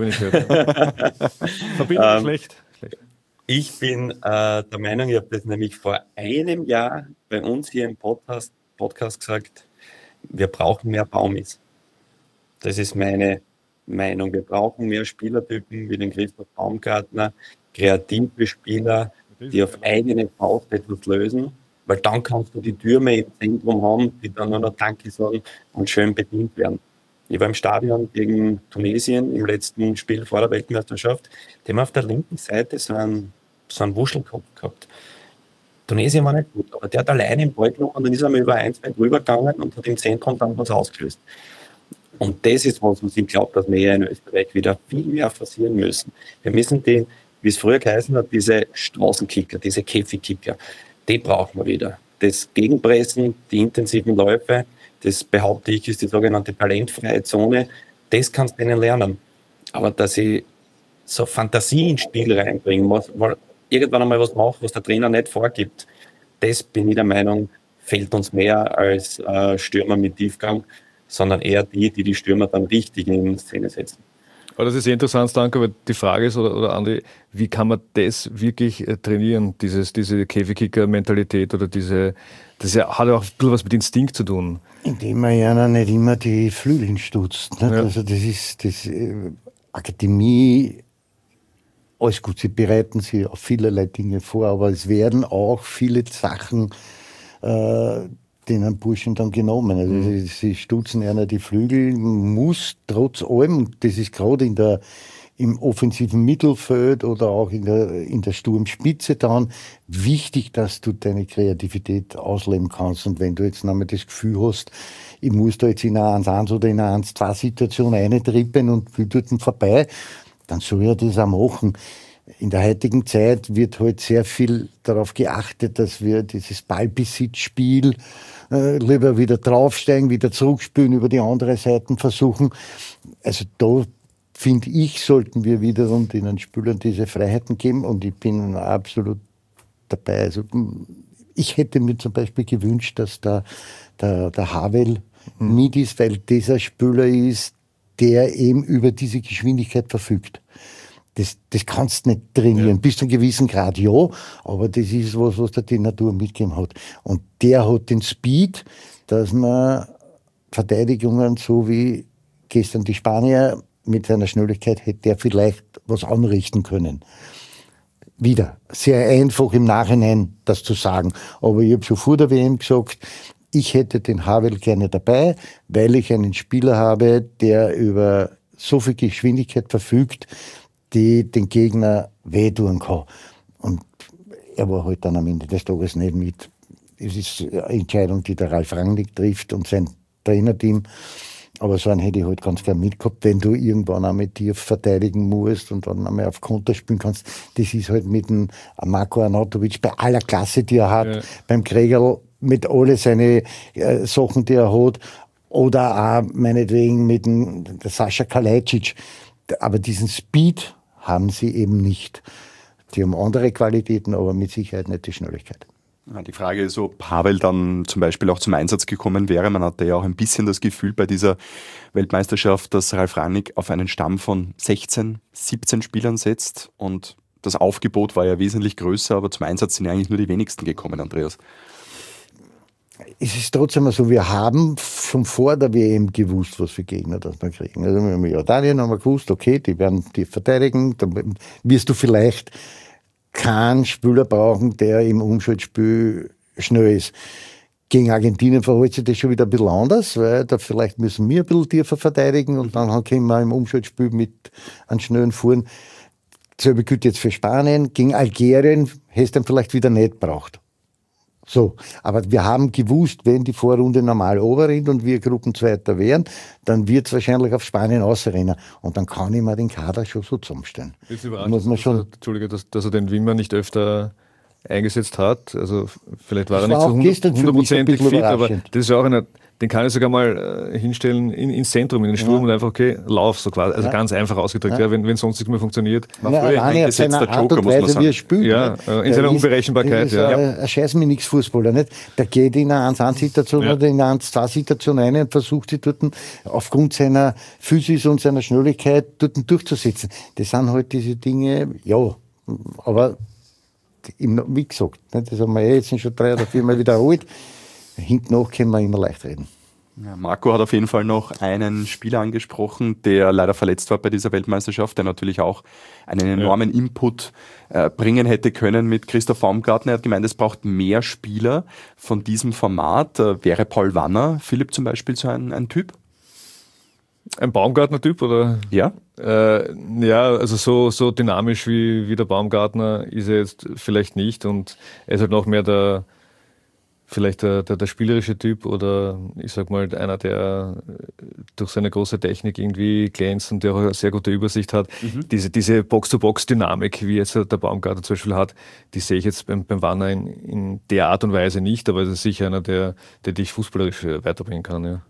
Verbindung schlecht. Ich bin der Meinung, ich habe das nämlich vor einem Jahr bei uns hier im Podcast gesagt, wir brauchen mehr Baumis. Das ist meine Meinung. Wir brauchen mehr Spielertypen wie den Christoph Baumgartner, kreative Spieler, die auf eigene Faust etwas lösen, weil dann kannst du die Türme im Zentrum haben, die dann nur noch Danke sagen und schön bedient werden. Ich war im Stadion gegen Tunesien im letzten Spiel vor der Weltmeisterschaft. Die haben auf der linken Seite so einen Wuschelkopf gehabt. Tunesien war nicht gut, aber der hat alleine im Ball genommen und dann ist er mal über 1-2 drüber gegangen und hat im Zentrum dann was ausgelöst. Und das ist was ich glaube, dass wir in Österreich wieder viel mehr forcieren müssen. Wir müssen die, wie es früher geheißen hat, diese Straßenkicker, diese Käfigkicker, die brauchen wir wieder. Das Gegenpressen, die intensiven Läufe, das behaupte ich, ist die sogenannte talentfreie Zone. Das kannst du denen lernen. Aber dass ich so Fantasie ins Spiel reinbringen muss, weil irgendwann einmal was mache, was der Trainer nicht vorgibt, das bin ich der Meinung, fehlt uns mehr als Stürmer mit Tiefgang, sondern eher die Stürmer dann richtig in Szene setzen. Aber das ist sehr interessant, danke, weil die Frage ist, oder Andi, wie kann man das wirklich trainieren, diese Käfigkicker-Mentalität oder das hat ja auch ein bisschen was mit Instinkt zu tun. Indem man ja nicht immer die Flügel stutzt. Ja. Also das ist Akademie, alles gut, sie bereiten sich auf vielerlei Dinge vor, aber es werden auch viele Sachen den Burschen dann genommen. Also sie stutzen einer die Flügel, muss trotz allem, das ist gerade im offensiven Mittelfeld oder auch in der Sturmspitze dann wichtig, dass du deine Kreativität ausleben kannst. Und wenn du jetzt nochmal das Gefühl hast, ich muss da jetzt in eine 1-1 oder in eine 1-2-Situation eintrippen und will dort vorbei, dann soll er das auch machen. In der heutigen Zeit wird halt sehr viel darauf geachtet, dass wir dieses Ballbesitzspiel lieber wieder draufsteigen, wieder zurückspielen, über die andere Seite versuchen. Also da, finde ich, sollten wir wiederum den Spielern diese Freiheiten geben und ich bin absolut dabei. Also ich hätte mir zum Beispiel gewünscht, dass der Havel mit ist, weil dieser Spieler ist, der eben über diese Geschwindigkeit verfügt. Das kannst du nicht trainieren. Bis zu einem gewissen Grad ja, aber das ist was dir die Natur mitgegeben hat. Und der hat den Speed, dass man Verteidigungen, so wie gestern die Spanier, mit seiner Schnelligkeit hätte er vielleicht was anrichten können. Wieder sehr einfach im Nachhinein das zu sagen. Aber ich habe schon vor der WM gesagt, ich hätte den Havel gerne dabei, weil ich einen Spieler habe, der über so viel Geschwindigkeit verfügt, die den Gegner wehtun kann. Und er war halt dann am Ende des Tages nicht mit. Es ist eine Entscheidung, die der Ralf Rangnick trifft und sein Trainerteam. Aber so einen hätte ich halt ganz gern mitgehabt, wenn du irgendwann einmal tief verteidigen musst und dann einmal auf Konter spielen kannst. Das ist halt mit dem Marko Arnautovic bei aller Klasse, die er hat, beim Kregerl mit alle seine Sachen, die er hat. Oder auch meinetwegen mit dem Sascha Kalajdzic. Aber diesen Speed haben sie eben nicht. Die haben andere Qualitäten, aber mit Sicherheit nicht die Schnelligkeit. Die Frage ist, ob Havel dann zum Beispiel auch zum Einsatz gekommen wäre. Man hatte ja auch ein bisschen das Gefühl bei dieser Weltmeisterschaft, dass Ralf Rangnick auf einen Stamm von 16, 17 Spielern setzt. Und das Aufgebot war ja wesentlich größer, aber zum Einsatz sind ja eigentlich nur die wenigsten gekommen, Andreas. Es ist trotzdem so, wir haben schon vor der WM gewusst, was für Gegner das wir kriegen. Also mit Jordanien haben wir gewusst, okay, die werden die verteidigen, dann wirst du vielleicht keinen Spieler brauchen, der im Umschaltspiel schnell ist. Gegen Argentinien verhält sich das schon wieder ein bisschen anders, weil da vielleicht müssen wir ein bisschen tiefer verteidigen und dann können wir im Umschaltspiel mit einem schnellen Fuhren. Dasselbe gilt jetzt für Spanien. Gegen Algerien hättest du dann vielleicht wieder nicht braucht. So, aber wir haben gewusst, wenn die Vorrunde normal runterrennt und wir Gruppenzweiter wären, dann wird es wahrscheinlich auf Spanien ausrennen. Und dann kann ich mir den Kader schon so zusammenstellen. Ist überraschend, Entschuldige, dass er den Wimmer nicht öfter eingesetzt hat. Also vielleicht war er nicht so hundertprozentig fit, aber das ist ja auch einer, den kann ich sogar mal hinstellen ins Zentrum, in den Sturm und einfach, okay, lauf so quasi. Also ganz einfach ausgedrückt, wenn sonst nichts mehr funktioniert. Auf seiner Art und Weise, wie er spielt. Ja, in seiner Unberechenbarkeit. Er scheißt mir nichts Fußballer, nicht? Der geht in eine 1-1-Situation oder in eine 1-2-Situation rein und versucht sich dort aufgrund seiner Physis und seiner Schnelligkeit dort durchzusetzen. Das sind halt diese Dinge, ja, aber wie gesagt, das haben wir jetzt schon 3 oder 4 Mal wiederholt. Hinten nach können wir immer leicht reden. Ja, Marco hat auf jeden Fall noch einen Spieler angesprochen, der leider verletzt war bei dieser Weltmeisterschaft, der natürlich auch einen enormen Input bringen hätte können mit Christoph Baumgartner. Er hat gemeint, es braucht mehr Spieler von diesem Format. Wäre Paul Wanner, Philipp zum Beispiel, so ein Typ? Ein Baumgartner-Typ, oder? Ja. Ja, also so dynamisch wie der Baumgartner ist er jetzt vielleicht nicht und er ist halt noch mehr der spielerische Typ oder ich sag mal einer, der durch seine große Technik irgendwie glänzt und der auch eine sehr gute Übersicht hat. Diese Box-to-Box-Dynamik, wie jetzt der Baumgartner zum Beispiel hat, die sehe ich jetzt beim Wanner in der Art und Weise nicht, aber es ist sicher einer, der dich fußballerisch weiterbringen kann, ja.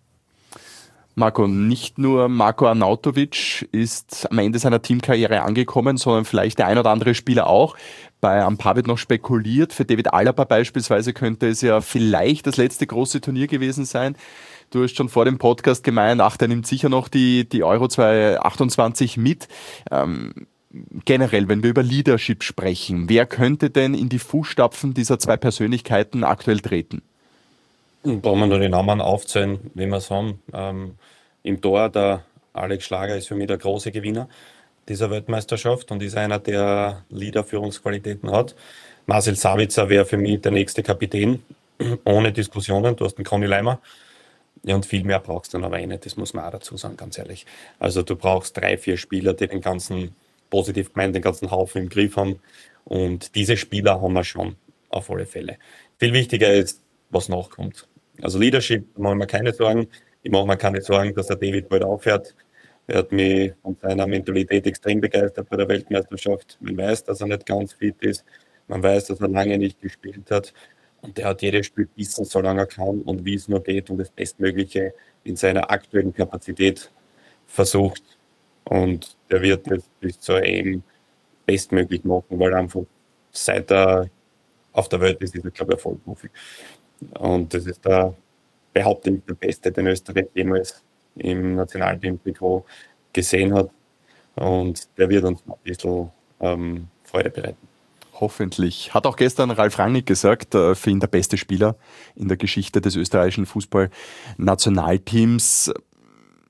Marco, nicht nur Marko Arnautovic ist am Ende seiner Teamkarriere angekommen, sondern vielleicht der ein oder andere Spieler auch. Bei ein paar wird noch spekuliert. Für David Alaba beispielsweise könnte es ja vielleicht das letzte große Turnier gewesen sein. Du hast schon vor dem Podcast gemeint, der nimmt sicher noch die Euro 2028 mit. Generell, wenn wir über Leadership sprechen, wer könnte denn in die Fußstapfen dieser 2 Persönlichkeiten aktuell treten? Brauchen wir nur die Namen aufzählen, wie wir es haben. Im Tor, der Alex Schlager ist für mich der große Gewinner dieser Weltmeisterschaft und ist einer, der Leader-Führungsqualitäten hat. Marcel Sabitzer wäre für mich der nächste Kapitän, ohne Diskussionen. Du hast den Conny Leimer. Ja, und viel mehr brauchst du dann aber nicht, das muss man auch dazu sagen, ganz ehrlich. Also du brauchst 3, 4 Spieler, die den ganzen, positiv gemeint, den ganzen Haufen im Griff haben. Und diese Spieler haben wir schon, auf alle Fälle. Viel wichtiger ist, was nachkommt. Also Leadership, da mache ich mir keine Sorgen. Ich mache mir keine Sorgen, dass der David bald aufhört. Er hat mich von seiner Mentalität extrem begeistert bei der Weltmeisterschaft. Man weiß, dass er nicht ganz fit ist. Man weiß, dass er lange nicht gespielt hat. Und der hat jedes Spiel bissen, solange er kann und wie es nur geht und das Bestmögliche in seiner aktuellen Kapazität versucht. Und der wird das bis zur EM bestmöglich machen, weil er einfach seit er auf der Welt ist er, glaube ich, Vollprofi. Und das ist der, behaupte ich, der Beste, den Österreich jemals im Nationalteam-Trikot gesehen hat. Und der wird uns ein bisschen Freude bereiten. Hoffentlich. Hat auch gestern Ralf Rangnick gesagt, für ihn der beste Spieler in der Geschichte des österreichischen Fußballnationalteams.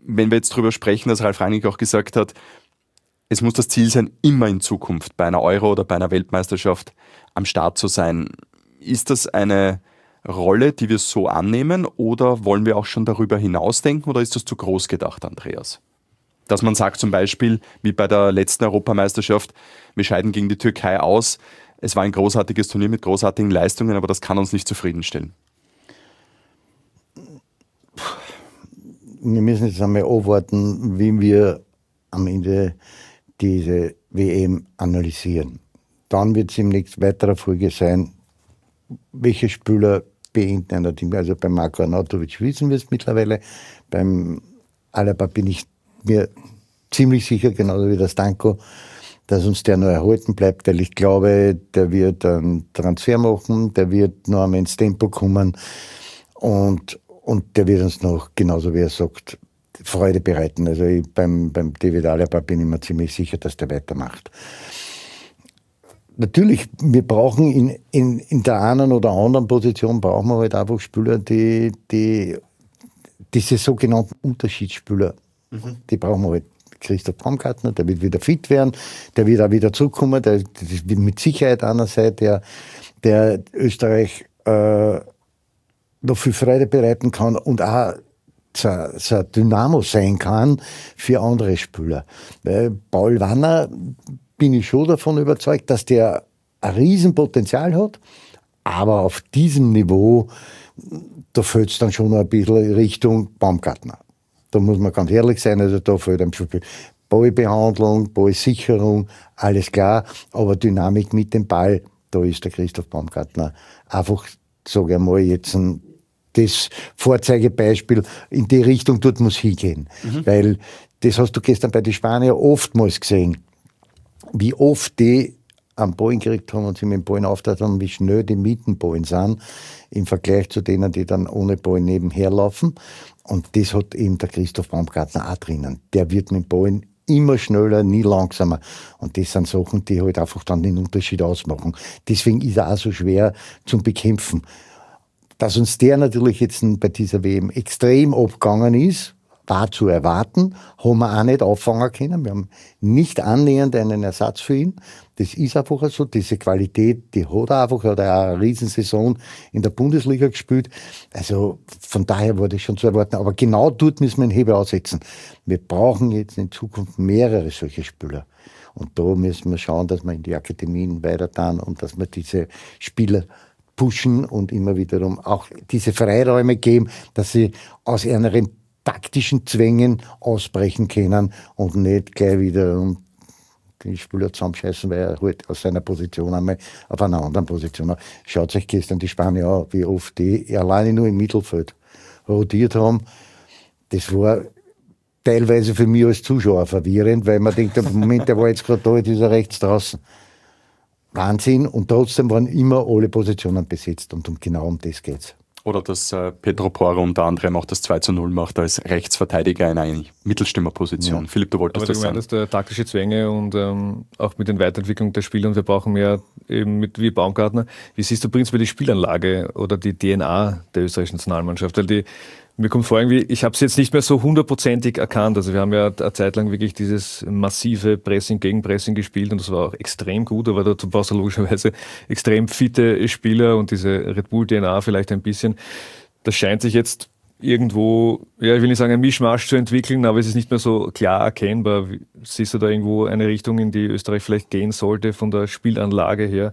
wenn wir jetzt darüber sprechen, dass Ralf Rangnick auch gesagt hat, es muss das Ziel sein, immer in Zukunft bei einer Euro- oder bei einer Weltmeisterschaft am Start zu sein. Ist das eine Rolle, die wir so annehmen, oder wollen wir auch schon darüber hinausdenken, oder ist das zu groß gedacht, Andreas? Dass man sagt zum Beispiel, wie bei der letzten Europameisterschaft, wir scheiden gegen die Türkei aus. Es war ein großartiges Turnier mit großartigen Leistungen, aber das kann uns nicht zufriedenstellen. Wir müssen jetzt einmal abwarten, wie wir am Ende diese WM analysieren. Dann wird es im nächsten weiterer Folge sein, welche Spieler beenden einer Team. Also bei Marko Arnautovic wissen wir es mittlerweile. Beim Alaba bin ich mir ziemlich sicher, genauso wie der Stanko, dass uns der noch erhalten bleibt, weil ich glaube, der wird einen Transfer machen, der wird noch einmal ins Tempo kommen und der wird uns noch, genauso wie er sagt, Freude bereiten. Also beim David Alaba bin ich mir ziemlich sicher, dass der weitermacht. Natürlich, wir brauchen in der einen oder anderen Position brauchen wir halt einfach Spieler, die diese sogenannten Unterschiedsspieler, die brauchen wir halt. Christoph Baumgartner, der wird wieder fit werden, der wird auch wieder zurückkommen, der wird mit Sicherheit einerseits der Österreich noch viel Freude bereiten kann und auch so ein Dynamo sein kann für andere Spieler. Paul Wanner bin ich schon davon überzeugt, dass der ein Riesenpotenzial hat, aber auf diesem Niveau, da fällt es dann schon ein bisschen Richtung Baumgartner. Da muss man ganz ehrlich sein, also da fällt einem schon viel Ballbehandlung, Ballsicherung, alles klar, aber Dynamik mit dem Ball, da ist der Christoph Baumgartner einfach, sage ich mal, jetzt das Vorzeigebeispiel, in die Richtung dort muss hingehen. Weil das hast du gestern bei den Spaniern oftmals gesehen, wie oft die am Ballen gekriegt haben und sich mit dem Ballen aufgeteilt haben, wie schnell die mit dem Ballen sind, im Vergleich zu denen, die dann ohne Ball nebenher laufen. Und das hat eben der Christoph Baumgartner auch drinnen. Der wird mit dem Ballen immer schneller, nie langsamer. Und das sind Sachen, die halt einfach dann den Unterschied ausmachen. Deswegen ist er auch so schwer zum Bekämpfen. Dass uns der natürlich jetzt bei dieser WM extrem abgegangen ist, war zu erwarten, haben wir auch nicht auffangen können. Wir haben nicht annähernd einen Ersatz für ihn. Das ist einfach so. Diese Qualität, die hat er einfach. Er hat auch eine Riesensaison in der Bundesliga gespielt. Also von daher war das schon zu erwarten. Aber genau dort müssen wir einen Hebel aussetzen. Wir brauchen jetzt in Zukunft mehrere solche Spieler. Und da müssen wir schauen, dass wir in die Akademien weiter tun und dass wir diese Spieler pushen und immer wiederum auch diese Freiräume geben, dass sie aus ihren taktischen Zwängen ausbrechen können und nicht gleich wieder die Spieler zusammenscheißen, weil er halt aus seiner Position einmal auf einer anderen Position hat. Schaut euch gestern die Spanier an, wie oft die alleine nur im Mittelfeld rotiert haben. Das war teilweise für mich als Zuschauer verwirrend, weil man denkt, im Moment, der war jetzt gerade da, jetzt ist er rechts draußen. Wahnsinn, und trotzdem waren immer alle Positionen besetzt und genau um das geht's. Oder dass Pedro Porro unter anderem auch das 2:0 macht als Rechtsverteidiger in einer Mittelstürmerposition. Ja. Philipp, du wolltest aber das sagen. Aber du meinst taktische Zwänge und auch mit den Weiterentwicklungen der Spieler, und wir brauchen mehr eben wie Baumgartner. Wie siehst du prinzipiell die Spielanlage oder die DNA der österreichischen Nationalmannschaft? Weil mir kommt vor, irgendwie, ich habe es jetzt nicht mehr so hundertprozentig erkannt. Also wir haben ja eine Zeit lang wirklich dieses massive Pressing, Gegenpressing gespielt und das war auch extrem gut, aber dazu brauchst du logischerweise extrem fitte Spieler und diese Red Bull-DNA vielleicht ein bisschen. Das scheint sich jetzt irgendwo, ja, ich will nicht sagen, ein Mischmasch zu entwickeln, aber es ist nicht mehr so klar erkennbar. Siehst du da irgendwo eine Richtung, in die Österreich vielleicht gehen sollte von der Spielanlage her?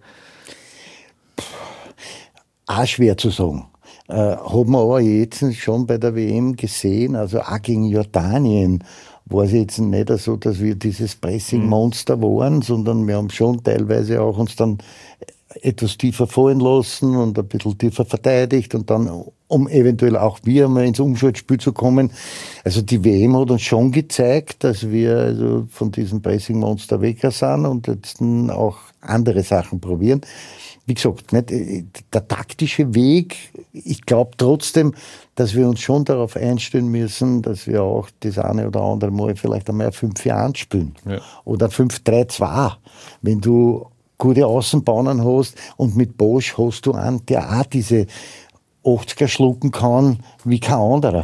Auch schwer zu sagen. Haben wir aber jetzt schon bei der WM gesehen, also auch gegen Jordanien war es jetzt nicht so, dass wir dieses Pressing-Monster waren, sondern wir haben schon teilweise auch uns dann etwas tiefer fallen lassen und ein bisschen tiefer verteidigt und dann, um eventuell auch wir mal ins Umschaltspiel zu kommen. Also die WM hat uns schon gezeigt, dass wir also von diesem Pressing-Monster weg sind und jetzt auch andere Sachen probieren. Wie gesagt, nicht, der taktische Weg, ich glaube trotzdem, dass wir uns schon darauf einstellen müssen, dass wir auch das eine oder andere Mal vielleicht einmal 5-4-1 spielen. Ja. Oder 5-3-2. Wenn du gute Außenbahnen hast und mit Bosch hast du einen, der auch diese 80er schlucken kann wie kein anderer.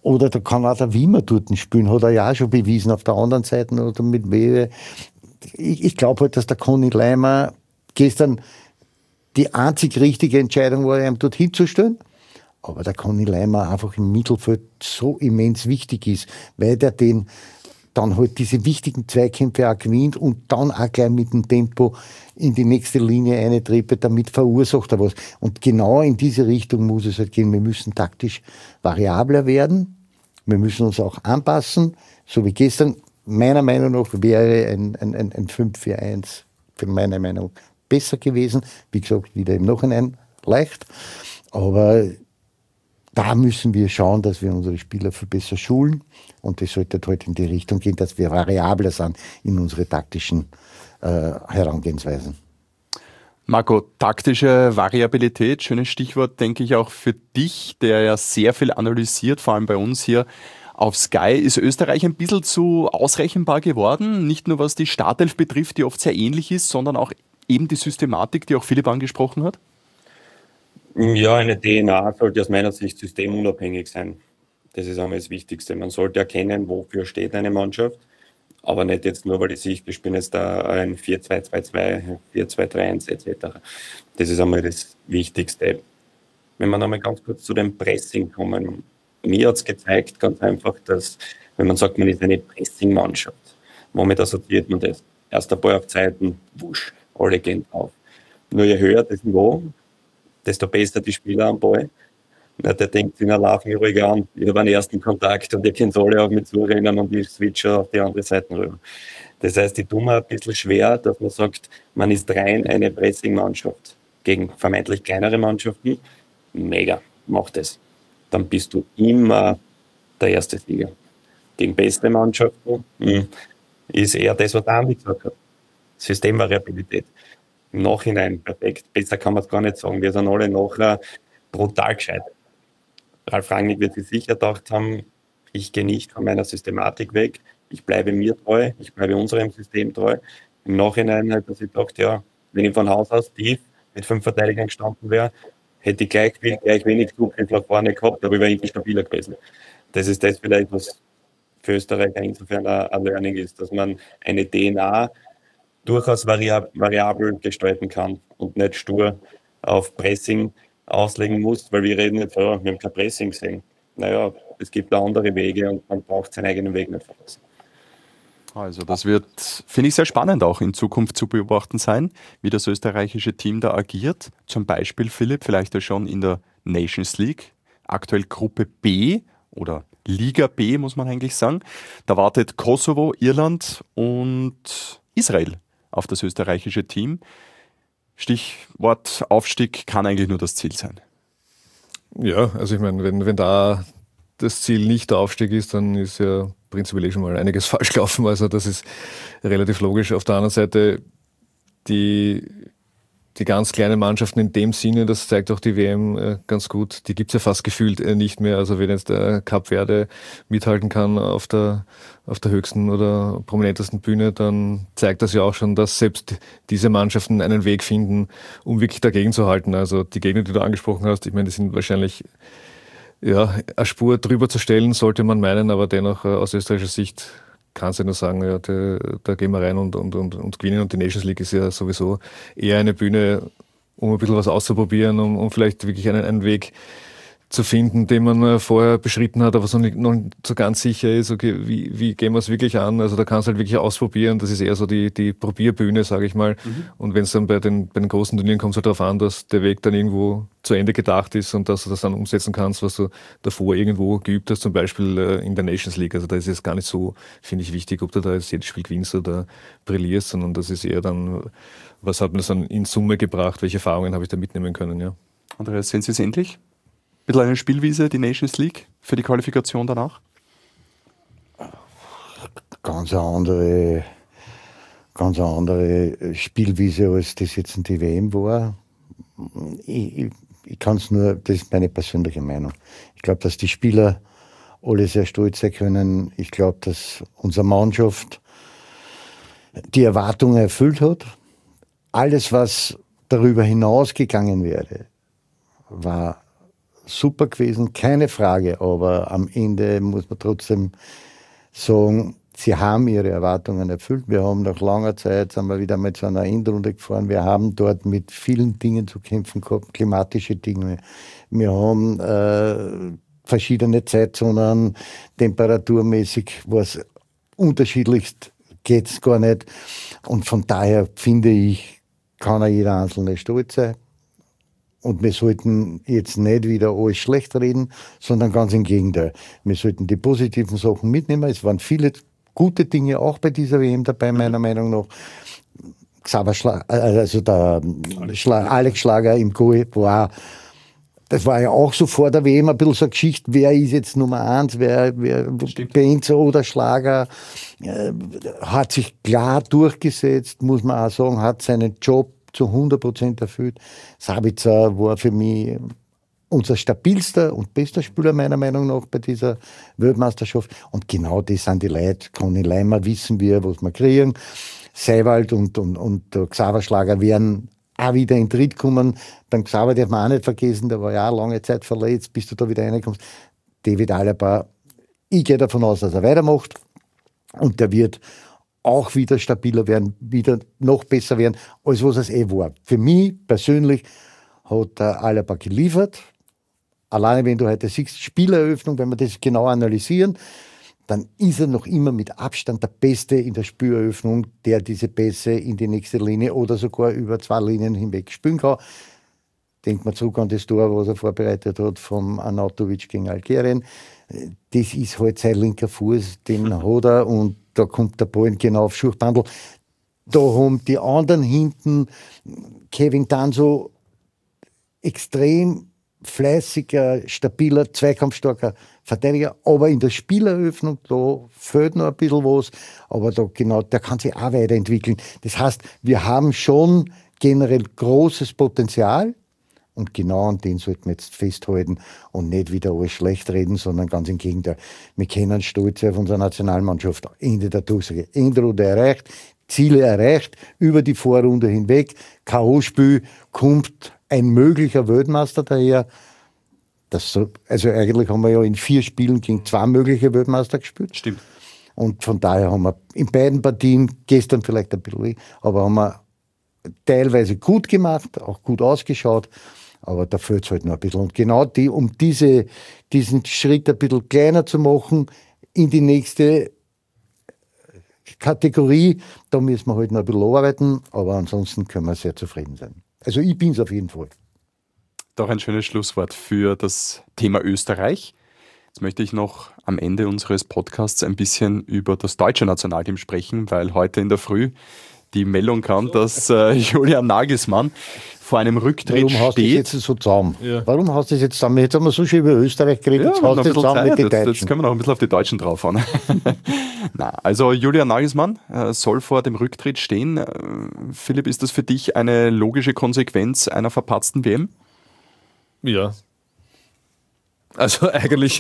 Oder da kann auch der Wimmer dort spielen, hat er ja auch schon bewiesen auf der anderen Seite oder mit Wewe. Ich glaube halt, dass der Conny Leimer gestern die einzig richtige Entscheidung war, ihm dort hinzustellen. Aber der Conny Leimer einfach im Mittelfeld so immens wichtig ist, weil der den dann halt diese wichtigen Zweikämpfe auch gewinnt und dann auch gleich mit dem Tempo in die nächste Linie eintrippelt, damit verursacht er was. Und genau in diese Richtung muss es halt gehen. Wir müssen taktisch variabler werden. Wir müssen uns auch anpassen. So wie gestern, meiner Meinung nach, wäre ein 5-4-1 für meine Meinung besser gewesen. Wie gesagt, wieder im Nachhinein leicht. Aber da müssen wir schauen, dass wir unsere Spieler viel besser schulen. Und das sollte halt in die Richtung gehen, dass wir variabler sind in unsere taktischen Herangehensweisen. Marco, taktische Variabilität, schönes Stichwort, denke ich auch für dich, der ja sehr viel analysiert, vor allem bei uns hier auf Sky. Ist Österreich ein bisschen zu ausrechenbar geworden? Nicht nur was die Startelf betrifft, die oft sehr ähnlich ist, sondern auch eben die Systematik, die auch Philipp angesprochen hat? Ja, eine DNA sollte aus meiner Sicht systemunabhängig sein. Das ist einmal das Wichtigste. Man sollte erkennen, wofür steht eine Mannschaft, aber nicht jetzt nur, weil ich spiele jetzt da ein 4-2-2-2, 4-2-3-1 etc. Das ist einmal das Wichtigste. Wenn wir nochmal ganz kurz zu dem Pressing kommen. Mir hat es gezeigt, ganz einfach, dass, wenn man sagt, man ist eine Pressing-Mannschaft, womit assoziiert man das? Erster Ball auf Zeiten, wusch, alle gehen drauf. Nur je höher das Niveau, desto besser die Spieler am Ball. Ja, der denkt sich, na, lauf mich ruhig an. Ich habe einen ersten Kontakt und ihr könnt alle auf mich zurennen und ich switche auf die andere Seite rüber. Das heißt, ich tue mir ein bisschen schwer, dass man sagt, man ist rein eine Pressing-Mannschaft gegen vermeintlich kleinere Mannschaften. Mega, mach das. Dann bist du immer der erste Sieger. Gegen beste Mannschaften ist eher das, was der Andi gesagt hat. Systemvariabilität. Im Nachhinein perfekt. Besser kann man es gar nicht sagen. Wir sind alle nachher brutal gescheit. Ralf Rangnick wird sich sicher gedacht haben, ich gehe nicht von meiner Systematik weg. Ich bleibe mir treu. Ich bleibe unserem System treu. Im Nachhinein hat er sich gedacht, ja, wenn ich von Haus aus tief mit 5 Verteidigern gestanden wäre, hätte ich gleich wenig Zugriff nach vorne gehabt, aber ich wäre irgendwie stabiler gewesen. Das ist das vielleicht, was für Österreich insofern ein Learning ist, dass man eine DNA durchaus variabel gestalten kann und nicht stur auf Pressing auslegen muss, weil wir reden jetzt, wir haben kein Pressing gesehen. Naja, es gibt da andere Wege und man braucht seinen eigenen Weg nicht verlassen. Also das wird, finde ich, sehr spannend auch in Zukunft zu beobachten sein, wie das österreichische Team da agiert. Zum Beispiel, Philipp, vielleicht ja schon in der Nations League, aktuell Gruppe B oder Liga B, muss man eigentlich sagen. Da wartet Kosovo, Irland und Israel auf das österreichische Team. Stichwort Aufstieg kann eigentlich nur das Ziel sein. Ja, also ich meine, wenn da das Ziel nicht der Aufstieg ist, dann ist ja prinzipiell schon mal einiges falsch gelaufen. Also das ist relativ logisch. Auf der anderen Seite, die ganz kleinen Mannschaften in dem Sinne, das zeigt auch die WM ganz gut, die gibt's ja fast gefühlt nicht mehr. Also wenn jetzt der Kap Verde mithalten kann auf der höchsten oder prominentesten Bühne, dann zeigt das ja auch schon, dass selbst diese Mannschaften einen Weg finden, um wirklich dagegen zu halten. Also die Gegner, die du angesprochen hast, ich meine, die sind wahrscheinlich eine Spur drüber zu stellen, sollte man meinen, aber dennoch aus österreichischer Sicht kannst du nur sagen, ja, da gehen wir rein und gewinnen. Und die Nations League ist ja sowieso eher eine Bühne, um ein bisschen was auszuprobieren, um vielleicht wirklich einen Weg zu finden, den man vorher beschritten hat, aber noch nicht so ganz sicher ist, okay, wie gehen wir es wirklich an? Also da kannst du halt wirklich ausprobieren. Das ist eher so die Probierbühne, sage ich mal. Und wenn es dann bei den großen Turnieren kommt es halt darauf an, dass der Weg dann irgendwo zu Ende gedacht ist und dass du das dann umsetzen kannst, was du davor irgendwo geübt hast, zum Beispiel in der Nations League. Also da ist es gar nicht so, finde ich, wichtig, ob du da jetzt jedes Spiel gewinnst oder brillierst, sondern das ist eher dann, was hat mir das dann in Summe gebracht, welche Erfahrungen habe ich da mitnehmen können, ja. Andreas, sehen Sie es endlich? Ein bisschen eine Spielwiese, die Nations League, für die Qualifikation danach? Ganz eine andere Spielwiese, als das jetzt in die WM war. Ich kann es nur, das ist meine persönliche Meinung. Ich glaube, dass die Spieler alle sehr stolz sein können. Ich glaube, dass unsere Mannschaft die Erwartungen erfüllt hat. Alles, was darüber hinausgegangen wäre, war super gewesen, keine Frage, aber am Ende muss man trotzdem sagen, sie haben ihre Erwartungen erfüllt. Wir haben nach langer Zeit, sind wir wieder mal zu einer Endrunde gefahren. Wir haben dort mit vielen Dingen zu kämpfen gehabt, klimatische Dinge. Wir haben verschiedene Zeitzonen, temperaturmäßig war es unterschiedlichst, geht es gar nicht. Und von daher finde ich, kann auch jeder Einzelne stolz sein. Und wir sollten jetzt nicht wieder alles schlecht reden, sondern ganz im Gegenteil. Wir sollten die positiven Sachen mitnehmen. Es waren viele gute Dinge auch bei dieser WM dabei, meiner Meinung nach. Also der Alex Schlager im Goal das war ja auch so vor der WM ein bisschen so eine Geschichte, wer ist jetzt Nummer 1, wer Benzo oder Schlager, hat sich klar durchgesetzt, muss man auch sagen, hat seinen Job zu 100% erfüllt. Sabitzer war für mich unser stabilster und bester Spieler meiner Meinung nach bei dieser Weltmeisterschaft. Und genau das sind die Leute. Conny Leimer wissen wir, was wir kriegen. Seiwald und der Xaver Schlager werden auch wieder in Tritt kommen. Beim Xaver darf man auch nicht vergessen, der war ja auch lange Zeit verletzt, bis du da wieder reinkommst. David Alaba, ich gehe davon aus, dass er weitermacht. Und der wird auch wieder stabiler werden, wieder noch besser werden, als was es war. Für mich persönlich hat der Alaba geliefert. Alleine wenn du heute siehst, Spieleröffnung, wenn wir das genau analysieren, dann ist er noch immer mit Abstand der Beste in der Spieleröffnung, der diese Pässe in die nächste Linie oder sogar über 2 Linien hinweg spielen kann. Denkt man zurück an das Tor, was er vorbereitet hat vom Arnautovic gegen Algerien. Das ist halt sein linker Fuß, den hat er, und da kommt der Ball genau auf Schurchbandel. Da haben die anderen hinten, Kevin Danso, extrem fleißiger, stabiler, zweikampfstarker Verteidiger, aber in der Spieleröffnung, da fehlt noch ein bisschen was, aber da genau, der kann sich auch weiterentwickeln. Das heißt, wir haben schon generell großes Potenzial, und genau an den sollten wir jetzt festhalten und nicht wieder alles schlecht reden, sondern ganz im Gegenteil. Wir können stolz auf unsere Nationalmannschaft. Ende der Durchsage. Endrunde erreicht, Ziele erreicht, über die Vorrunde hinweg. K.O.-Spiel, kommt ein möglicher Weltmeister daher. Also eigentlich haben wir ja in 4 Spielen gegen 2 mögliche Weltmeister gespielt. Stimmt. Und von daher haben wir in beiden Partien, gestern vielleicht ein bisschen, aber haben wir teilweise gut gemacht, auch gut ausgeschaut. Aber da fehlt es halt noch ein bisschen. Und genau um diesen Schritt ein bisschen kleiner zu machen in die nächste Kategorie, da müssen wir halt noch ein bisschen arbeiten. Aber ansonsten können wir sehr zufrieden sein. Also ich bin es auf jeden Fall. Doch ein schönes Schlusswort für das Thema Österreich. Jetzt möchte ich noch am Ende unseres Podcasts ein bisschen über das deutsche Nationalteam sprechen, weil heute in der Früh die Meldung kam, dass Julian Nagelsmann vor einem Rücktritt steht. Warum hast du das jetzt so zusammen? Ja. Warum hast du das jetzt zusammen? Jetzt haben wir so schön über Österreich geredet, jetzt hast du das zusammen mit den Deutschen. Jetzt können wir noch ein bisschen auf die Deutschen draufhauen. Also Julian Nagelsmann soll vor dem Rücktritt stehen. Philipp, ist das für dich eine logische Konsequenz einer verpatzten WM? Ja. Also eigentlich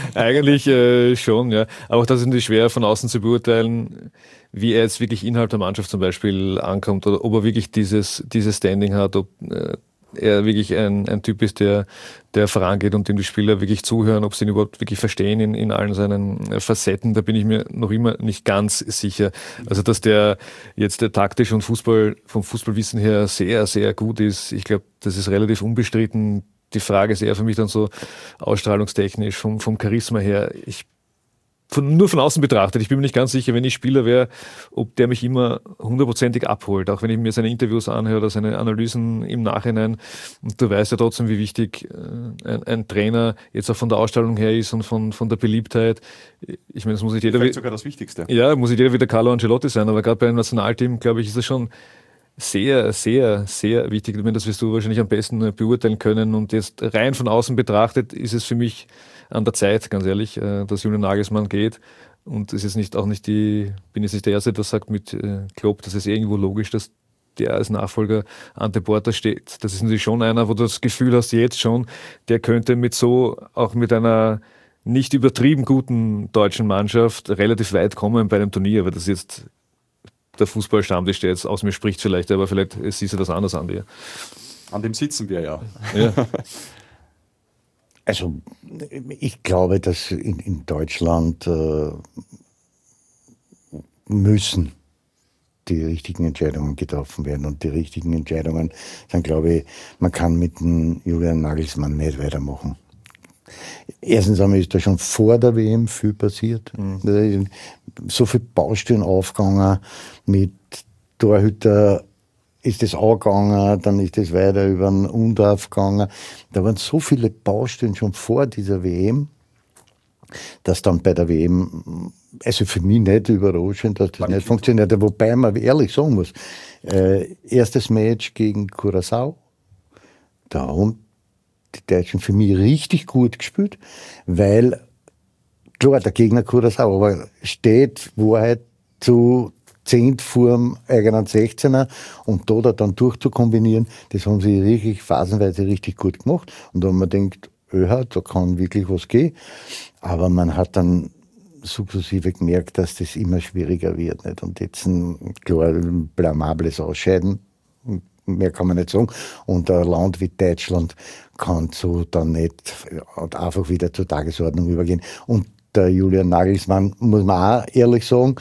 schon, ja. Aber auch das ist natürlich schwer von außen zu beurteilen, wie er jetzt wirklich innerhalb der Mannschaft zum Beispiel ankommt oder ob er wirklich dieses Standing hat, ob er wirklich ein Typ ist, der vorangeht und dem die Spieler wirklich zuhören, ob sie ihn überhaupt wirklich verstehen in allen seinen Facetten, da bin ich mir noch immer nicht ganz sicher. Also dass der jetzt taktisch und vom Fußballwissen her sehr, sehr gut ist, ich glaube, das ist relativ unbestritten. Die Frage ist eher für mich dann so ausstrahlungstechnisch, vom Charisma her. Nur von außen betrachtet, ich bin mir nicht ganz sicher, wenn ich Spieler wäre, ob der mich immer 100%ig abholt, auch wenn ich mir seine Interviews anhöre oder seine Analysen im Nachhinein. Und du weißt ja trotzdem, wie wichtig ein Trainer jetzt auch von der Ausstrahlung her ist und von der Beliebtheit. Ich meine, das muss nicht jeder... Vielleicht sogar das Wichtigste. Ja, muss nicht jeder wie der Carlo Ancelotti sein, aber gerade bei einem Nationalteam, glaube ich, ist das schon sehr, sehr, sehr wichtig. Ich meine, das wirst du wahrscheinlich am besten beurteilen können. Und jetzt rein von außen betrachtet ist es für mich an der Zeit, ganz ehrlich, dass Julian Nagelsmann geht. Und es ist bin jetzt nicht der Erste, der sagt mit Klopp, das ist irgendwo logisch, dass der als Nachfolger an der Porta steht. Das ist natürlich schon einer, wo du das Gefühl hast, jetzt schon, der könnte auch mit einer nicht übertrieben guten deutschen Mannschaft relativ weit kommen bei einem Turnier, weil das jetzt der Fußballstammtisch, der jetzt aus mir spricht vielleicht, aber vielleicht siehst du das anders an dir. An dem sitzen wir ja. Also ich glaube, dass in Deutschland müssen die richtigen Entscheidungen getroffen werden. Und die richtigen Entscheidungen, dann glaube ich, man kann mit dem Julian Nagelsmann nicht weitermachen. Erstens einmal ist da schon vor der WM viel passiert. So viele Baustellen aufgegangen, mit Torhüter ist das angegangen, dann ist das weiter über den Undorf gegangen. Da waren so viele Baustellen schon vor dieser WM, dass dann bei der WM, also für mich nicht überraschend, dass das nicht funktioniert. Wobei man ehrlich sagen muss, erstes Match gegen Curaçao, da haben die Deutschen für mich richtig gut gespielt, weil, klar, der Gegner Curaçao, aber steht Wahrheit zu 10 vor dem eigenen 16er und da dann durchzukombinieren, das haben sie wirklich phasenweise richtig gut gemacht. Und da haben wir gedacht, da kann wirklich was gehen. Aber man hat dann sukzessive gemerkt, dass das immer schwieriger wird. Nicht? Und jetzt ein klar blamables Ausscheiden, mehr kann man nicht sagen. Und ein Land wie Deutschland kann so dann nicht einfach wieder zur Tagesordnung übergehen. Und der Julian Nagelsmann, muss man auch ehrlich sagen,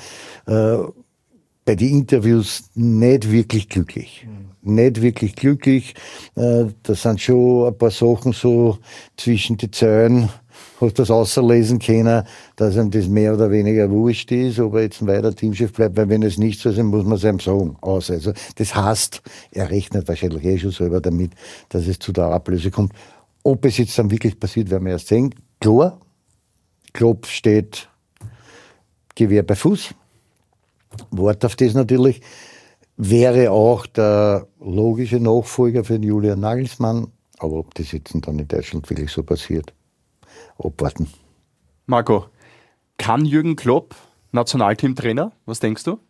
bei den Interviews nicht wirklich glücklich. Nicht wirklich glücklich. Da sind schon ein paar Sachen so zwischen die Zeilen, hast du das auslesen können, dass ihm das mehr oder weniger wurscht ist, ob er jetzt ein weiter Teamchef bleibt, weil wenn es nicht so ist, muss man es ihm sagen. Also das heißt, er rechnet wahrscheinlich schon selber damit, dass es zu der Ablöse kommt. Ob es jetzt dann wirklich passiert, werden wir erst sehen. Klar, Klopp steht Gewehr bei Fuß. Wort auf das natürlich. Wäre auch der logische Nachfolger für den Julian Nagelsmann. Aber ob das jetzt dann in Deutschland wirklich so passiert, abwarten. Marco, kann Jürgen Klopp Nationalteamtrainer? Was denkst du?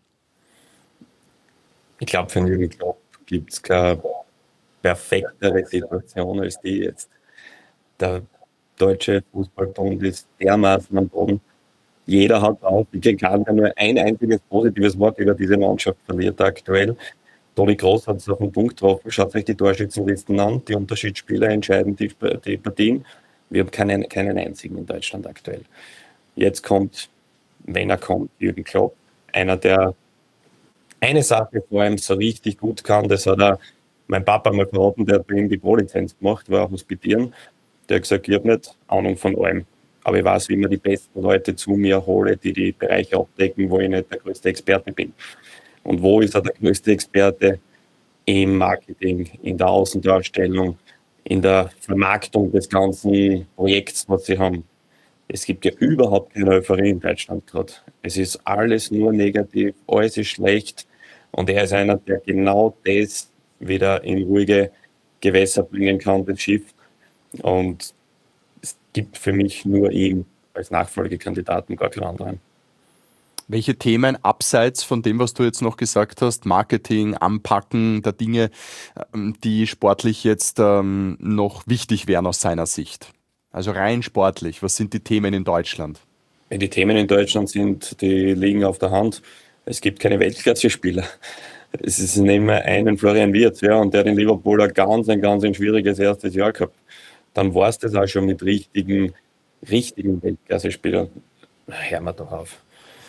Ich glaube, für Jürgen Klopp gibt es keine perfektere Situation als die jetzt. Der deutsche Fußballbund ist dermaßen am Boden. Jeder hat auch, ich kann nur ein einziges positives Wort über diese Mannschaft verliert aktuell. Toni Kroos hat es auf den Punkt getroffen. Schaut euch die Torschützenlisten an. Die Unterschiedsspieler entscheiden die Partien. Wir haben keinen einzigen in Deutschland aktuell. Jetzt kommt, wenn er kommt, Jürgen Klopp. Einer, der eine Sache vor allem so richtig gut kann, das hat mein Papa mal verraten, der hat bei ihm die Pro-Lizenz gemacht, war auch hospitieren. Der hat gesagt, ich habe nicht Ahnung von allem. Aber ich weiß, wie man die besten Leute zu mir hole, die Bereiche abdecken, wo ich nicht der größte Experte bin. Und wo ist er der größte Experte? Im Marketing, in der Außendarstellung, in der Vermarktung des ganzen Projekts, was sie haben. Es gibt ja überhaupt keine Euphorie in Deutschland gerade. Es ist alles nur negativ, alles ist schlecht. Und er ist einer, der genau das wieder in ruhige Gewässer bringen kann, das Schiff. Und es gibt für mich nur ihn als Nachfolgekandidaten, gar keinen anderen. Welche Themen abseits von dem, was du jetzt noch gesagt hast, Marketing, Anpacken der Dinge, die sportlich jetzt noch wichtig wären aus seiner Sicht? Also rein sportlich, was sind die Themen in Deutschland? Die Themen in Deutschland die liegen auf der Hand. Es gibt keine Weltklasse-Spieler. Es ist nicht mehr einen Florian Wirtz, ja, und der hat in Liverpool ein ganz schwieriges erstes Jahr gehabt. Dann war es das auch schon mit richtigen Weltklasse-Spielern. Hör mal doch auf.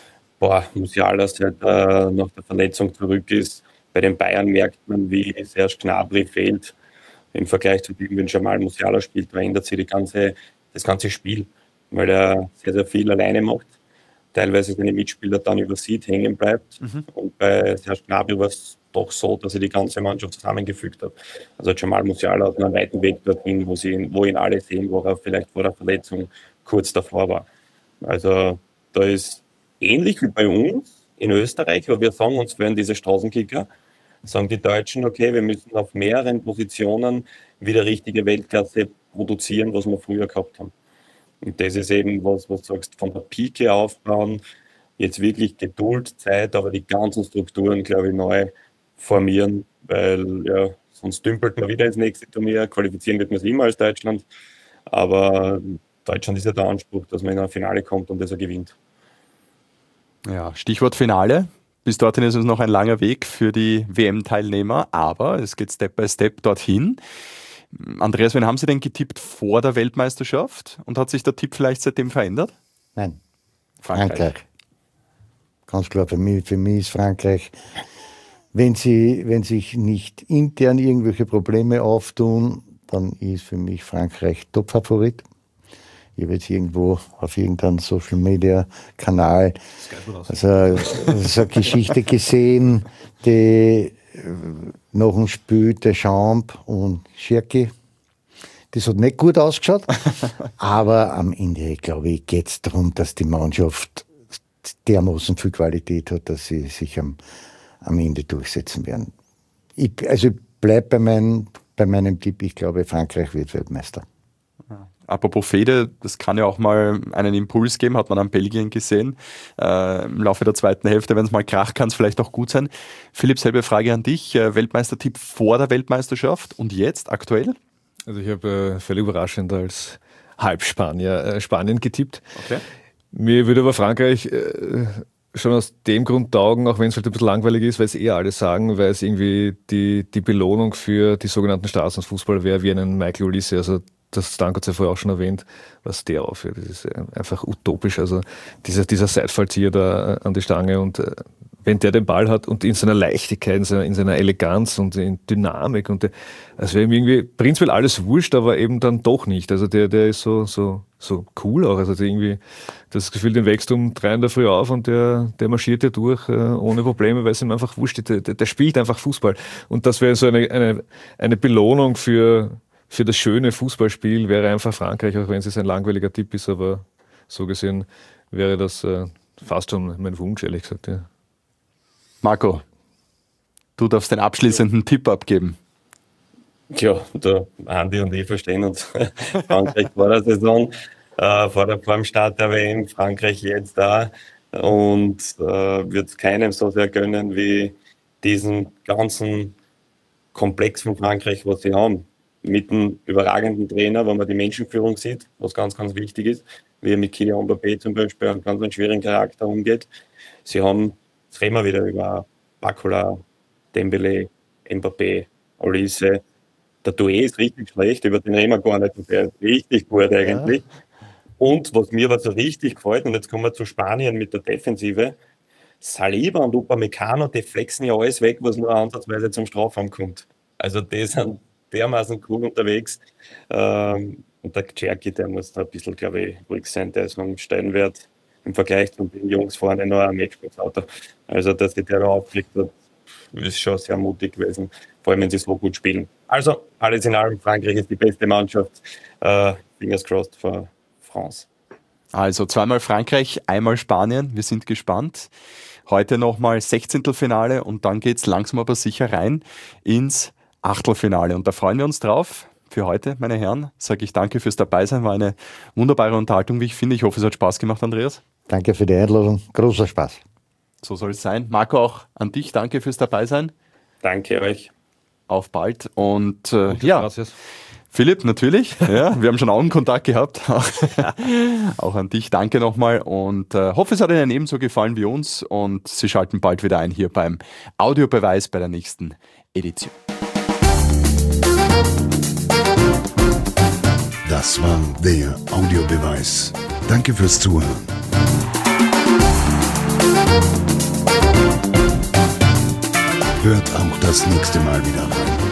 Musiala, seit nach der Verletzung zurück ist. Bei den Bayern merkt man, wie Serge Gnabry fehlt. Im Vergleich zu dem, wenn Jamal Musiala spielt, verändert sich das ganze Spiel, weil er sehr, sehr viel alleine macht. Teilweise seine Mitspieler dann übersieht, hängen bleibt. Und bei Serge Gnabry war es doch so, dass er die ganze Mannschaft zusammengefügt hat. Also Jamal Musiala hat einen weiten Weg dorthin, wo ihn alle sehen, wo er vielleicht vor der Verletzung kurz davor war. Also da ist ähnlich wie bei uns in Österreich, wo wir sagen, uns fehlen diese Straßenkicker, sagen die Deutschen, okay, wir müssen auf mehreren Positionen wieder richtige Weltklasse produzieren, was wir früher gehabt haben. Und das ist eben was du sagst, von der Pike aufbauen, jetzt wirklich Geduld, Zeit, aber die ganzen Strukturen, glaube ich, neu formieren, weil ja, sonst dümpelt man wieder ins nächste Turnier, qualifizieren wird man es immer als Deutschland, aber Deutschland ist ja der Anspruch, dass man in ein Finale kommt und das er gewinnt. Ja, Stichwort Finale. Bis dorthin ist es noch ein langer Weg für die WM-Teilnehmer, aber es geht Step by Step dorthin. Andreas, wen haben Sie denn getippt vor der Weltmeisterschaft? Und hat sich der Tipp vielleicht seitdem verändert? Nein, Frankreich. Ganz klar, für mich ist Frankreich, wenn sich nicht intern irgendwelche Probleme auftun, dann ist für mich Frankreich Top-Favorit. Ich habe jetzt irgendwo auf irgendeinem Social-Media-Kanal so eine Geschichte gesehen, die nach dem Spiel Deschamps und Cherki, das hat nicht gut ausgeschaut, aber am Ende, glaube ich, geht es darum, dass die Mannschaft dermaßen viel Qualität hat, dass sie sich am Ende durchsetzen werden. Ich bleibe bei meinem Tipp, ich glaube, Frankreich wird Weltmeister. Apropos Fehde, das kann ja auch mal einen Impuls geben, hat man an Belgien gesehen. Im Laufe der zweiten Hälfte, wenn es mal kracht, kann es vielleicht auch gut sein. Philipp, selbe Frage an dich. Weltmeistertipp vor der Weltmeisterschaft und jetzt aktuell? Also ich habe völlig überraschend als Halbspanier Spanien getippt. Okay. Mir würde aber Frankreich schon aus dem Grund taugen, auch wenn es halt ein bisschen langweilig ist, weil es alle sagen, weil es irgendwie die Belohnung für die sogenannten Straßenfußballer wäre wie einen Michael Olise. Also das Dank hat es ja vorher auch schon erwähnt, was der aufhört. Das ist einfach utopisch. Also dieser Seitfallzieher da an die Stange und wenn der den Ball hat und in seiner Leichtigkeit, in seiner Eleganz und in Dynamik und also wäre ihm irgendwie prinzipiell alles wurscht, aber eben dann doch nicht. Also der ist so cool auch. Also irgendwie das Gefühl, den wächst um 3 in der Früh auf und der marschiert ja durch ohne Probleme, weil es ihm einfach wurscht. Der spielt einfach Fußball. Und das wäre so eine Belohnung für das schöne Fußballspiel wäre einfach Frankreich, auch wenn es ein langweiliger Tipp ist, aber so gesehen wäre das fast schon mein Wunsch, ehrlich gesagt. Ja. Marco, du darfst den abschließenden Tipp abgeben. Ja, der Andi und ich verstehen uns. Frankreich vor der Saison, vor dem Start der WM, Frankreich jetzt da und wird es keinem so sehr gönnen wie diesen ganzen Komplex von Frankreich, was sie haben. Mit einem überragenden Trainer, wo man die Menschenführung sieht, was ganz, ganz wichtig ist, wie er mit Kylian Mbappé zum Beispiel einen ganz schwierigen Charakter umgeht. Sie haben, jetzt reden wir wieder über Barcola, Dembélé, Mbappé, Olise. Der Doué ist richtig schlecht, über den reden wir gar nicht, der ist richtig gut eigentlich. Ja. Und was mir aber so richtig gefällt, und jetzt kommen wir zu Spanien mit der Defensive, Saliba und Upamecano, die flexen ja alles weg, was nur ansatzweise zum Strafraum kommt. Also die sind dermaßen cool unterwegs. Und der Cherki, der muss da ein bisschen, glaube ich, ruhig sein. Der ist vom Stellenwert im Vergleich zu den Jungs vorne noch ein Matchsportauto. Also, dass die der da aufkriegt, ist schon sehr mutig gewesen. Vor allem, wenn sie so gut spielen. Also, alles in allem, Frankreich ist die beste Mannschaft. Fingers crossed for France. Also, zweimal Frankreich, einmal Spanien. Wir sind gespannt. Heute nochmal 16. Finale und dann geht es langsam aber sicher rein ins Achtelfinale. Und da freuen wir uns drauf. Für heute, meine Herren, sage ich danke fürs Dabeisein. War eine wunderbare Unterhaltung, wie ich finde. Ich hoffe, es hat Spaß gemacht, Andreas. Danke für die Einladung. Großer Spaß. So soll es sein. Marco, auch an dich. Danke fürs Dabeisein. Danke euch. Auf bald. Und ja, Philipp, natürlich. Ja, wir haben schon Augenkontakt gehabt. Auch an dich. Danke nochmal. Und hoffe, es hat Ihnen ebenso gefallen wie uns. Und Sie schalten bald wieder ein hier beim Audiobeweis bei der nächsten Edition. Das war der Audiobeweis. Danke fürs Zuhören. Hört auch das nächste Mal wieder rein.